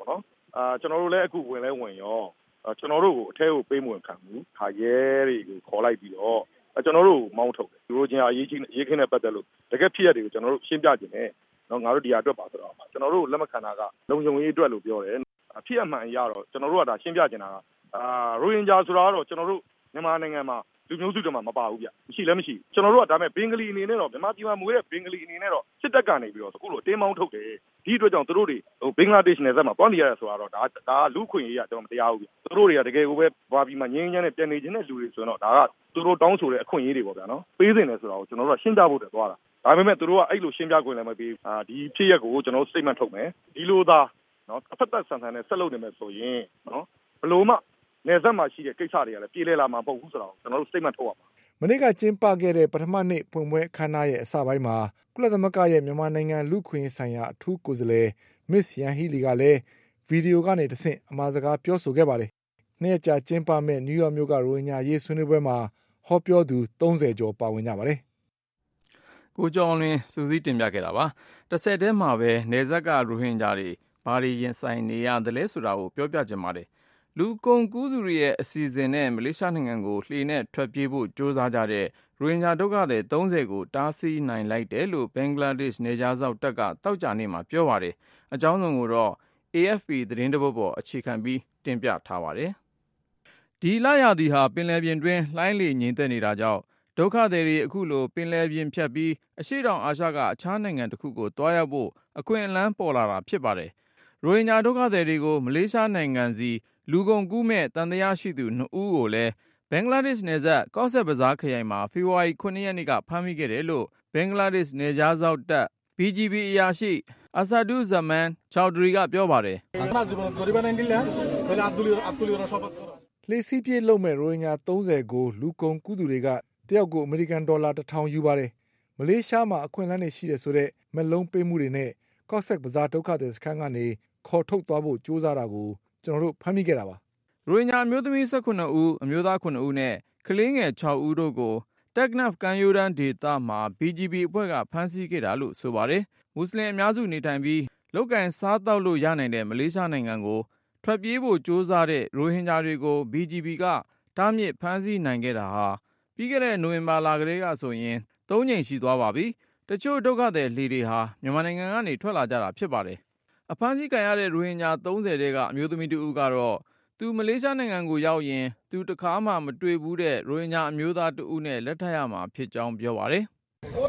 အာကျွန်တော်တို့လည်းအခုဝင်လဲဝင်ရောကျွန်တော်တို့ကိုအထဲကိုပေးမဝင်ခံဘူးခါရဲတွေကိုခေါ်လိုက်ပြီးတော့ကျွန်တော်တို့မောင်းထုတ်တယ်သူတို့ချင်းအရေးကြီးအရေးခင်းနဲ့ပတ်သက်လို့တကယ်ဖြစ်ရတွေကိုကျွန်တော်တို့ရှင်းပြခြင်းနဲ့နော်ငါတို့ဒီဟာအတွက်ပါဆိုတော့ကျွန်တော်တို့လက်မခံတာကလုံခြုံရေးအတွက်လို့ပြောတယ်ဖြစ်အမှန်အရတော့ကျွန်တော်တို့ကဒါရှင်းပြခြင်းတာကအာရိုဟင်ဂျာဆိုတာကတော့ကျွန်တော်တို့မြန်မာနိုင်ငံမှာလူမျိုးစုတွေမှာမပါဘူးဗျမရှိလည်းမရှိကျွန်တော်တို့ကဒါမဲ့ဘင်္ဂလီအနေနဲ့တော့မြန်မာပြည်မှာမွေးတဲ့ဘင်္ဂလီအနေနဲ့တော့စစ်တပ်ကနေပြီးတော့အခုလိုအတင်းမောင်းထုတ်တယ်ဒီအတွက်ကြောင့်သူတို့တွေဟိုဘင်္ဂလားဒေ့ရှ်နယ်စပ်မှာပေါင်းနေရတယ်ဆိုတာတော့ဒါဒါလူခွင့်ရေးရကျွန်တော်မတရားဘူးဗျသူတို့တွေကတကယ်ကိုပဲဘာပြည်မှာငင်းငင်းနဲ့ပြန်နေခြင်းတဲ့လူတွေဆိုတော့ဒါကသူတို့တောင်းဆိုတဲ့အခွင့်အရေးတွေပေါ့ဗျာနော်ပေးစင်တယ်ဆိုတာကိုကျွန်တော်တို့ကရှင်းပြဖို့တည်းသွားတာဒါပေမဲ့သူတို့ကအဲ့လိုရှင်းပြခွင့်လည်းမပေးအာဒီဖြစ်ရက်ကိုကျွန်တော်တို့ statement ထုတ်မယ်ဒီလိုသာနော်အဖက်သက်ဆန်ဆန်နဲ့ဆက်လုပ်နေမယ်ဆိုရင်နော်ဘလို့မှနေဆက်မှာရှိတဲ့ကိစ္စတွေကလည်းပြေးလဲလာမှာမဟုတ်ဘူးဆိုတော့ကျွန်တော်တို့ statement ထုတ်ရမှာမနေ့ကကျင်းပခဲ့တဲ့ပထမနေ့ဖွင့်ပွဲအခမ်းအနားရဲ့အစပိုင်းမှာကုလသမဂ္ဂရဲ့မြန်မာနိုင်ငံလူခွင့်ဆိုင်ရာအထူးကိုယ်စားလှယ်မစ္စယန်ဟီလီကလည်းဗီဒီယိုကနေတဆင့်အမှာစကားပြောဆိုခဲ့ပါတယ်။နေ့ကြာကျင်းပမဲ့နယူးယောက်မြို့ကရိုဟင်ဂျာရေးဆွေးနွေးပွဲမှာဟောပြောသူသုံးဆယ်ကျော်ပါဝင်ကြပါတယ်။ကိုကျော်လွင်စူးစီးတင်ပြခဲ့တာပါ။တစ်ဆက်တည်းမှာပဲနေဇက်ကရိုဟင်ဂျာတွေဘာတွေရင်ဆိုင်နေရတယ်လဲဆိုတာကိုပြောပြချင်ပါတယ်။လူကုန်ကူးသူတွေရဲ့အစီအစဉ်နဲ့မလေးရှားနိုင်ငံကိုလှေနဲ့ထွက်ပြေးဖို့ကြိုးစားကြတဲ့ရိုဟင်ဂျာဒုက္ခသည်သုံးဆယ်ကိုတားဆီးနိုင်လိုက်တယ်လို့ဘင်္ဂလားဒေ့ရှ်နေကြားစောက်တပ်ကတောက်ကြနေမှာပြောပါတယ်။အကြောင်းစုံကိုတော့ A F P သတင်းတပုတ်ပေါ်အခြေခံပြီးတင်ပြထားပါတယ်။ဒီလရာသီဟာပင်လယ်ပြင်တွင်လှိုင်းလေငြိမ်သက်နေတာကြောင့်ဒုက္ခသည်တွေအခုလိုပင်လယ်ပြင်ဖြတ်ပြီးအရှေ့တောင်အာရှကအခြားနိုင်ငံတစ်ခုကိုတွားရောက်ဖို့အခွင့်အလမ်းပေါ်လာတာဖြစ်ပါတယ်။ရိုဟင်ဂျာဒုက္ခသည်တွေကိုမလေးရှားနိုင်ငံစီလူကုန်ကူးမဲ့တန်တရားရှိသူနှစ်ဦးကိုလည်းဘင်္ဂလားဒေ့ရှ်နယ်စပ်ကော့ဆက်ဘဇားခရိုင်မှာဖေဖော်ဝါရီခုနှစ်ရက်နေ့ကဖမ်းမိခဲ့တယ်လို့ဘင်္ဂလားဒေ့ရှ်နယ်ခြားစောက်တပ် B G B အရာရှိအဆာဒူဇမန်ချောက်ဒရီကပြောပါတယ်။လှေစီးပြေးလုံမဲ့ရိုဟင်ဂျာသုံးဆယ်ကိုလူကုန်ကူးသူတွေကတယောက်ကိုအမေရိကန်ဒေါ်လာတစ်ထောင်ယူပါတယ်။မလေးရှားမှာအခွင့်အလမ်းတွေရှိတယ်ဆိုတဲ့မက်လုံးပေးမှုတွေနဲ့ကော့ဆက်ဘဇားဒုက္ခသည်စခန်းကနေခေါ်ထုတ်သွားဖို့ကြိုးစားတာကိုကျွန်တော်တို့ဖမ်းမိခဲ့တာပါ။ရိုဟင်ဂျာအမျိုးသမီး၁၈ဦးအမျိုးသား9ဦးနဲ့ကလေးငယ်6ဦးတို့ကိုတက်နက်ကန်ယူရန်ဒေသမှာ B G B အဖွဲ့ကဖမ်းဆီးခဲ့တာလို့ဆိုပါတယ်။မွတ်စလင်အများစုနေထိုင်ပြီးလောက်ကင်စားတောက်လို့ရနိုင်တဲ့မလေးရှားနိုင်ငံကိုထွက်ပြေးဖို့ကြိုးစားတဲ့ရိုဟင်ဂျာတွေကို B G B ကတားမြစ်ဖမ်းဆီးနိုင်ခဲ့တာဟာပြီးခဲ့တဲ့နိုဝင်ဘာလကတည်းကဆိုရင်သုံးကြိမ်ရှိသွားပါပြီ။တချို့ဒုက္ခသည်လှေတွေဟာမြန်မာနိုင်ငံကနေထွက်လာကြတာဖြစ်ပါတယ်။အဖမ်းဆီးခံရတဲ့ရိုဟင်ဂျာသုံးဆယ်တဲကအမျိုးသမီးတဦးကတော့သူမလေးရှားနိုင်ငံကိုရောက်ရင်သူတခါမှမတွေ့ဘူးတဲ့ရိုဟင်ဂျာအမျိုးသားတဦးနဲ့လက်ထပ်ရမှာဖြစ်ကြောင်းပြောပါတယ်။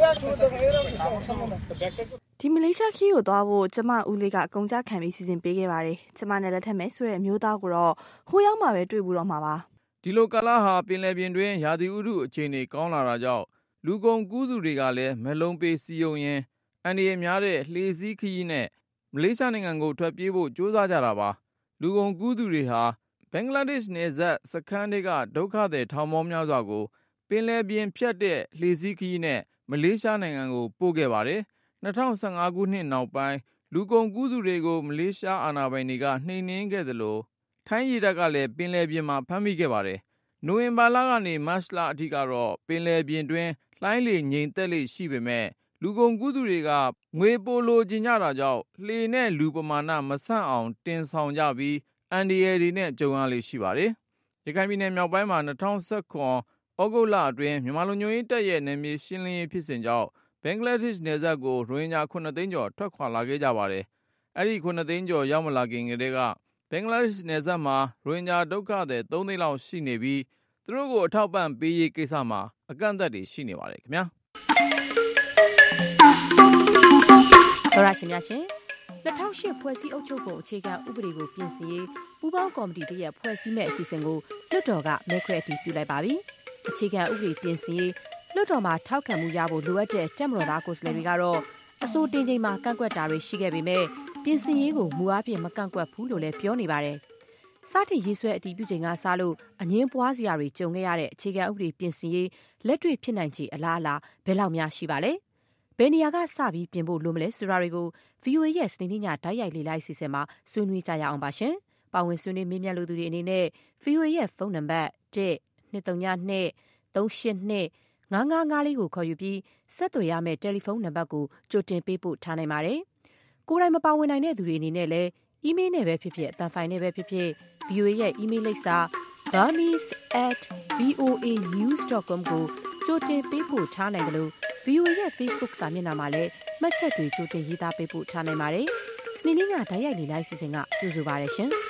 ဒီမလေးရှားခီးကိုသွားဖို့ကျမဦးလေးကအကုန်ကြခံပြီးစီစဉ်ပေးခဲ့ပါတယ်။ကျမနဲ့လက်ထပ်မယ်ဆိုတဲ့အမျိုးသားကိုတော့ဟိုရောက်မှပဲတွေ့ဘူးတော့မှာပါ။ဒီလိုကာလဟာပင်လယ်ပြင်တွင်ရာသီဥတုအခြေအနေကောင်းလာတာကြောင့်လူကုန်ကူးသူတွေကလည်းမလုံးပေးစီယုံရင်အန္တရာယ်များတဲ့လှေစီးခီးနဲ့မလေးရှားနိုင်ငံကိုထွက်ပြေးဖို့ကြိုးစားကြတာပါ။လူကုန်ကူးသူတွေဟာဘင်္ဂလားဒေ့ရှ်နယ်စပ်စခန်းတွေကဒုက္ခသည်ထောင်ပေါင်းများစွာကိုပင်လယ်ပြင်ဖြတ်တဲ့လှေစီးခီးနဲ့မလေးရှားနိုင်ငံကိုပို့ခဲ့ပါတယ်။၂၀၁၅ခုနှစ်နောက်ပိုင်းလူကုန်ကူးသူတွေကိုမလေးရှားအာဏာပိုင်တွေကနှိမ်နင်းခဲ့သလိုထိုင်းရေတပ်ကလည်းပင်လယ်ပြင်မှာဖမ်းမိခဲ့ပါတယ်။နိုဝင်ဘာလကနေမတ်လအထိကတော့ပင်လယ်ပြင်တွင်လှိုင်းလေငြိမ်သက်လေရှိပေမဲ့လူကုန်ကူးသူတွေကငွေပိုလိုချင်ကြတာကြောင့်လှေနဲ့လူပမာဏမဆန့်အောင်တင်ဆောင်ကြပြီးအန်ဒီရယ်တွေနဲ့ကြုံရလေရှိပါတယ်။ရခိုင်ပြည်နယ်မြောက်ပိုင်းမှာ၂၀၁၇ဩဂုတ်လအတွင်းမြန်မာလူမျိုးရေးတပ်ရဲ့နယ်မြေရှင်းလင်းရေးဖြစ်စဉ်ကြောင့်ဘင်္ဂလားဒေ့ရှ်နယ်စပ်ကိုရိုဟင်ဂျာခုနှစ်သိန်းကျော်ထွက်ခွာလာခဲ့ကြပါတယ်။အဲဒီခုနှစ်သိန်းကျော်ရောက်မလာခင်ကတည်းကဘင်္ဂလားဒေ့ရှ်နယ်စပ်မှာရိုဟင်ဂျာဒုက္ခသည်သုံးသိန်းလောက်ရှိနေပြီးသူတို့ကိုအထောက်ပံ့ပေးရေးကိစ္စမှာအကန့်အသတ်တွေရှိနေပါတယ်ခင်ဗျာ။တော်ရရှင်များရှင်၂၀၀၈ဖွဲ့စည်းအုပ်ချုပ်ပုံအခြေခံဥပဒေကိုပြင်ဆင်ရေးပူးပေါင်းကော်မတီတရက်ဖွဲ့စည်းမဲ့အစီအစဉ်ကိုလွှတ်တော်ကမဲခွဲအတည်ပြုလိုက်ပါပြီ။အခြေခံဥပဒေပြင်ဆင်ရေးလွှတ်တော်မှာထောက်ခံမှုရဖို့လိုအပ်တဲ့တက်မတော်သားကိုယ်စားလှယ်တွေကတော့အစိုးတင်ချိန်မှာကန့်ကွက်တာတွေရှိခဲ့ပေမဲ့ပြင်ဆင်ရေးကိုမူအားဖြင့်မကန့်ကွက်ဘူးလို့လည်းပြောနေပါတယ်။စတင်ရေးဆွဲအတည်ပြုချိန်ကစလို့အငင်းပွားစရာတွေကြုံခဲ့ရတဲ့အခြေခံဥပဒေပြင်ဆင်ရေးလက်တွေ့ဖြစ်နိုင်ခြေအလားအလာဘယ်လောက်များရှိပါလဲ။ဘယ်နေရာကစပြီးပြင်ဖို့လိုမလဲဆိုတာတွေကို ဗွီအိုအေ ရဲ့စနေနေ့ညဓာတ်ရိုက်လေလိုက်စီစဉ်မှာဆွေးနွေးကြရအောင်ပါရှင်။ပါဝင်ဆွေးနွေးမေးမြန်းလူသူတွေအနေနဲ့ ဗွီအိုအေ ရဲ့ဖုန်းနံပါတ်၁ ၂၃၂ ၃၈၂ ၅၅၅လေးကိုခေါ်ယူပြီးဆက်သွယ်ရမယ့်တယ်လီဖုန်းနံပါတ်ကိုကြိုတင်ပေးပို့ထားနိုင်ပါတယ်။ကိုယ်တိုင်မပါဝင်နိုင်တဲ့သူတွေအနေနဲ့လည်းအီးမေးလ်နဲ့ပဲဖြစ်ဖြစ်အသံဖိုင်နဲ့ပဲဖြစ်ဖြစ် ဗီအိုအေ ရဲ့အီးမေးလ်လိပ်စာ burmese at voa news dot com ကိုကြိုတင်ပေးပို့ထားနိုင်တယ်လို့ ဗီအိုအေ ရဲ့ Facebook စာမျက်နှာမှာလည်းမှတ်ချက်တွေကြိုတင်ရေးသားပေးပို့ထားနိုင်ပါတယ်။စနေနေ့ကဓာတ်ရိုက်လေလိုက်စီစဉ်ကကြိုဆိုပါရရှင်။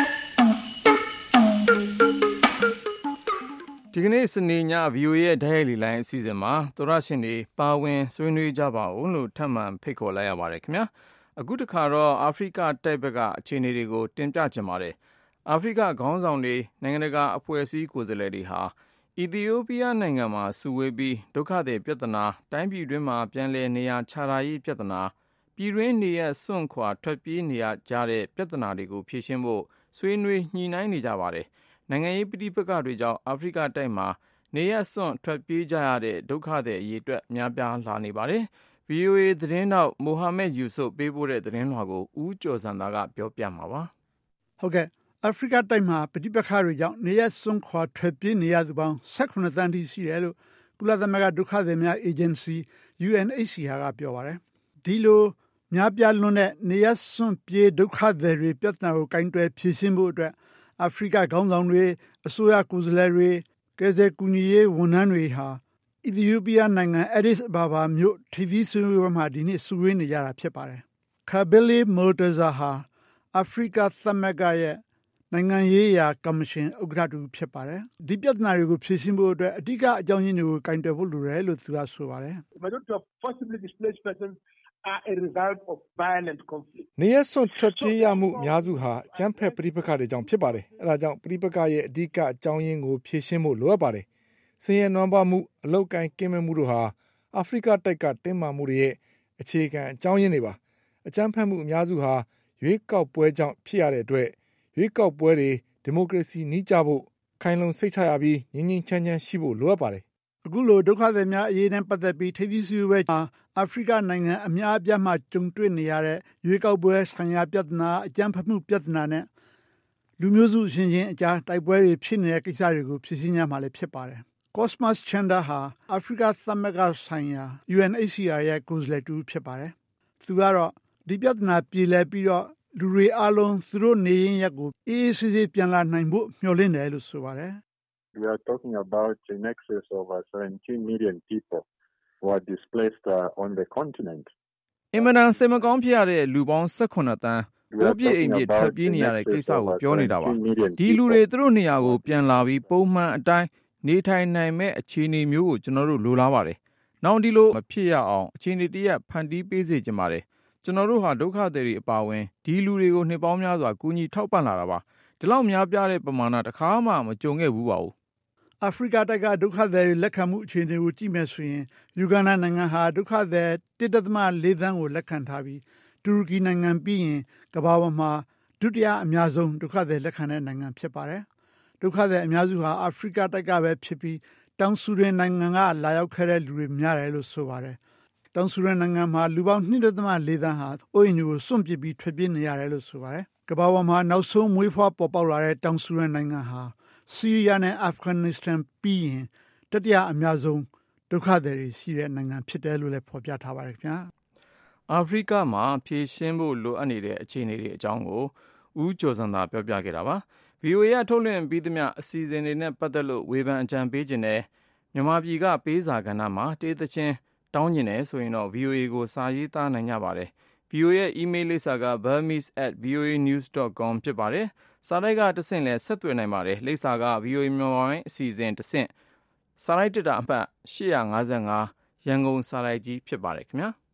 ဒီကနေ့စနေည ဗီအိုအေ ရဲ့ဓာတ်ရိုက်လေလိုင်းအစီအစဉ်မှာသောရရှင်တွေပါဝင်ဆွေးနွေးကြပါဦးလို့ထပ်မံဖိတ်ခေါ်လိုက်ရပါတယ်ခင်ဗျာ။အခုတစ်ခါတော့အာဖရိကတိုက်ဘက်ကအခြေအနေတွေကိုတင်ပြချင်ပါတယ်။အာဖရိကခေါင်းဆောင်တွေနိုင်ငံတကာအဖွဲ့အစည်းကိုယ်စားလှယ်တွေဟာအီသီယိုးပီးယားနိုင်ငံမှာစုဝေးပြီးဒုက္ခသည်ပြဿနာတိုင်းပြည်တွင်းမှာပြန်လည်နေရာချထားရေးပြဿနာပြည်တွင်းနေရစွန့်ခွာထွက်ပြေးနေရကြတဲ့ပြဿနာတွေကိုဖြေရှင်းဖို့ဆွေးနွေးညှိနှိုင်းနေကြပါတယ်။နိုင်ငံရေးပဋိပက္ခတွေကြောင့်အာဖရိကတိုက်မှာနေရစွန့်ထွက်ပြေးကြရတဲ့ဒုက္ခသည်အရေအတွက်များပြားလာနေပါတယ်။ ဗီအိုအေသတင်းတောက်မိုဟာမက်ယူဆုပေးပို့တဲ့သတင်းလွှာကိုဦးကျော်စံသာကပြောပြမှာပါ။ဟုတ်ကဲ့အာဖရိကတိုက်မှာပဋိပက္ခတွေကြောင့်နေရစွန့်ခွာထွက်ပြေးနေရသူပေါင်း၁၇သန်းထိရှိတယ်လို့ကုလသမဂ္ဂဒုက္ခသည်များအေဂျင်စီ ယူအန်အိတ်စီအာ ကပြောပါတယ်။ဒီလိုများပြားလွန်းတဲ့နေရစွန့်ပြေးဒုက္ခသည်တွေပြဿနာကိုကင်တွယ်ဖြေရှင်းဖို့အတွက်အာဖရိကခေါင်းဆောင်တွေအစိုးရကိုယ်စားလှယ်တွေကယ်ဆယ်ကူညီရေးဝန်ထမ်းတွေဟာအီသီယိုးပီးယားနိုင်ငံအက်ဒစ်အဘာဘာမြို့ထိပ်သီးဆွေးနွေးပွဲမှာဒီနေ့စုဝေးနေကြတာဖြစ်ပါတယ်။ Kabili Murtaza ဟာအာဖရိကသမဂ္ဂရဲ့နိုင်ငံရေးရာကော်မရှင်ဥက္ကဋ္ဌတူဖြစ်ပါတယ်။ဒီပြဿနာတွေကိုဖြေရှင်းဖို့အတွက်အဓိကအကြောင်းရင်းတွေကိုကင်တွယ်ဖို့လိုတယ်လို့သူကဆိုပါတယ်။ Majority of forcibly displaced persons are a result of violent conflict. နေရစွန့်ထွက်ပြေးရမှုအများစုဟာအကြမ်းဖက်ပဋိပက္ခတွေကြောင့်ဖြစ်ပါတယ်။အဲဒါကြောင့်ပဋိပက္ခရဲ့အဓိကအကြောင်းရင်းကိုဖြေရှင်းဖို့လိုအပ်ပါတယ်။ဆင်းရဲနွမ်းပါးမှုအလောက်ကိုင်းကင်းမဲ့မှုတို့ဟာအာဖရိကတိုက်ကတင်းမာမှုတွေရဲ့အခြေခံအကြောင်းရင်းတွေပါ။အကြမ်းဖက်မှုအများစုဟာရွေးကောက်ပွဲကြောင့်ဖြစ်ရတဲ့အတွက်ရွေးကောက်ပွဲတွေဒီမိုကရေစီနည်းကျဖို့ခိုင်လုံစိတ်ချရပြီးငြိမ်းငြိမ်းချမ်းချမ်းရှိဖို့လိုအပ်ပါတယ်။အခုလိုဒုက္ခသည်များအရေးနဲ့ပတ်သက်ပြီးထိပ်သီးစည်းဝေးပွဲမှာအာဖရိကနိုင်ငံအများအပြားမှကြုံတွေ့နေရတဲ့ရွေးကောက်ပွဲဆိုင်ရာပြဿနာအကြမ်းဖက်မှုပြဿနာနဲ့လူမျိုးစုအချင်းချင်းအကြားတိုက်ပွဲတွေဖြစ်နေတဲ့ကိစ္စတွေကိုဖြေရှင်းရမှာလည်းဖြစ်ပါတယ်။ Cosmas Chanda ဟာအာဖရိကသမဂ္ဂဆိုင်ရာ ယူအန်အိတ်စီအာ ရဲ့ကိုယ်စားလှယ်တူဖြစ်ပါတယ်။သူကတော့ဒီပြဿနာပြေလည်ပြီးတော့လူတွေအားလုံးသူတို့နေရင်းရက်ကိုအေးအေးဆေးဆေးပြန်လာနိုင်ဖို့မျှော်လင့်တယ်လို့ဆိုပါတယ်။ We are talking about in excess of seventeen million people who are displaced uh, on the continent. အင်မတန်စိတ်မကောင်းဖြစ်ရတဲ့လူပေါင်း၁၇သန်းကိုပြည့်အိမ်ပြည့်ထွက်ပြေးနေရတဲ့ကိစ္စကိုပြောနေတာပါ။ဒီလူတွေသူတို့နေရာကိုပြန်လာပြီးပုံမှန်အတိုင်းနေထိုင်နိုင်မဲ့အခြေအနေမျိုးကိုကျွန်တော်တို့လိုလားပါတယ်။နောက်ဒီလိုမဖြစ်ရအောင်အခြေအနေတရက်ဖန်တီးပေးစေချင်ပါတယ်။ကျွန်တော်တို့ဟာဒုက္ခသည်တွေအပါအဝင်ဒီလူတွေကိုနှစ်ပေါင်းများစွာကူညီထောက်ပံ့လာတာပါ။ဒီလောက်များပြားတဲ့ပမာဏတစ်ခါမှမကြုံခဲ့ဘူးပါဘူး။အာဖရိကတိုက်ကဒုက္ခသည်တွေလက်ခံမှုအခြေအနေကိုကြည့်မယ်ဆိုရင်ယူဂန္ဒာနိုင်ငံဟာဒုက္ခသည်တစ်ဒသမလေးသန်းကိုလက်ခံထားပြီးတူရကီနိုင်ငံပြီးရင်ကမ္ဘာပေါ်မှာဒုတိယအများဆုံးဒုက္ခသည်လက်ခံတဲ့နိုင်ငံဖြစ်ပါတယ်။ဒုက္ခသည်အများစုဟာအာဖရိကတိုက်ကပဲဖြစ်ပြီးတောင်ဆူဒန်နိုင်ငံကလာရောက်ခဲ့တဲ့လူတွေများတယ်လို့ဆိုပါတယ်။တောင်ဆူဒန်နိုင်ငံမှာလူပေါင်းနှစ်ဒသမလေးသန်းဟာအိုးအိမ်တွေကိုစွန့်ပစ်ပြီးထွက်ပြေးနေရတယ်လို့ဆိုပါတယ်။ကမ္ဘာပေါ်မှာနောက်ဆုံးမွေးဖွားပေါ်ပေါက်လာတဲ့တောင်ဆူဒန်နိုင်ငံဟာဆီးရီးယားနဲ့အာဖဂန်နစ္စတန်ပြီးရင်တတိယအများဆုံးဒုက္ခသည်တွေရှိတဲ့နိုင်ငံဖြစ်တယ်လို့လည်းဖော်ပြထားပါတယ်ခင်ဗျာ။အာဖရိကမှာဖြည့်ရှင်းဖို့လိုအပ်နေတဲ့အခြေအနေတွေအကြောင်းကိုဦးကျော်စံသာပြောပြခဲ့တာပါ။ ဗီအိုအေ ကထုတ်လွှင့်ပြီးသမျှအစီအစဉ်တွေနဲ့ပတ်သက်လို့ဝေဖန်အကြံပေးခြင်းနဲ့မြန်မာပြည်ကပေးစာကဏ္ဍမှာတေးသချင်းတောင်းကျင်တယ်ဆိုရင်တော့ ဗီအိုအေ ကိုစာရေးသားနိုင်ကြပါတယ်။ ဗီအိုအေ ရဲ့အီးမေးလ်လိပ်စာက burmese at voa news dot com ဖြစ်ပါတယ်။စာတိုက်ကတဆင့်လဲဆက်သွယ်နိုင်ပါတယ်။လိပ်စာက ဗီအိုအေ မြန်မာပိုင်းအစီအစဉ်တဆင့်စာလိုက်တက်တာအမှတ်၈၅၅ရန်ကုန်စာလိုက်ကြီးဖြစ်ပါတယ်ခင်ဗျာ။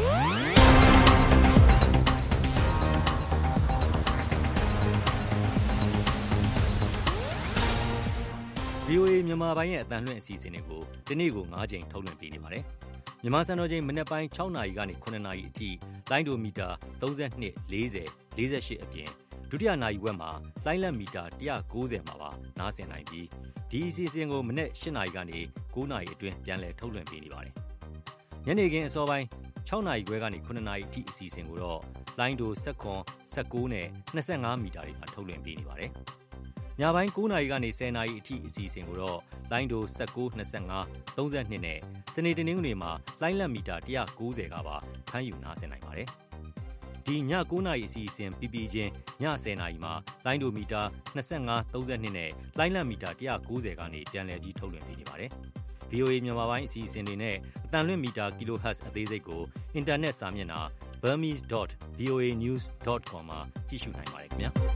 ဗီအိုအေ မြန်မာပိုင်းရဲ့အသံလွှင့်အစီအစဉ်တွေကိုဒီနေ့ကို၅ချိန်ထုတ်လွှင့်ပေးနေပါတယ်။မြန်မာစံတော်ချိန်မနက်ပိုင်း၆နာရီကနေ၇နာရီအထိလိုင်းဒိုမီတာ၃၂ ၄၀ ၄၈အပြင်ဒုတိယနာရီဝက်မှာလိုင်းလက်မီတာ၁၉၀မှာပါနားဆင်နိုင်ပြီးဒီအစီအစဉ်ကိုမနက်၈နာရီကနေ၉နာရီအတွင်းပြန်လည်ထုတ်လွှင့်ပေးနေပါတယ်။ညနေခင်းအစောပိုင်း၆နာရီခွဲကနေ၇နာရီအထိအစီအစဉ်ကိုတော့လိုင်းဒို၁၇ ၁၉နဲ့၂၅မီတာတွေမှာထုတ်လွှင့်ပေးနေပါတယ်။ညပိုင်း၉နာရီကနေ၁၀နာရီအထိအစီအစဉ်ကိုတော့လိုင်းဒို၁၉ ၂၅ ၃၂နဲ့စနေတနင်္ဂနွေမှာလိုင်းလက်မီတာ၁၉၀ကပါဖမ်းယူနားဆင်နိုင်ပါတယ်။ဒီည၉နာရီအစီအစဉ်ပြီးပြီးချင်းည၁၀နာရီမှာလိုင်းဒိုမီတာ၂၅ ၃၂နဲ့လိုင်းလံမီတာ၁၉၀ကနေပြန်လည်ပြီးထုတ်လွှင့်ပေးနေပါတယ်။ ဗီအိုအေ မြန်မာပိုင်းအစီအစဉ်တွေနဲ့အတန်လွင့်မီတာ kilohertz အသေးစိတ်ကိုအင်တာနက်စာမျက်နှာ burmese dot voa news dot com မှာကြည့်ရှုနိုင်ပါတယ်ခင်ဗျာ။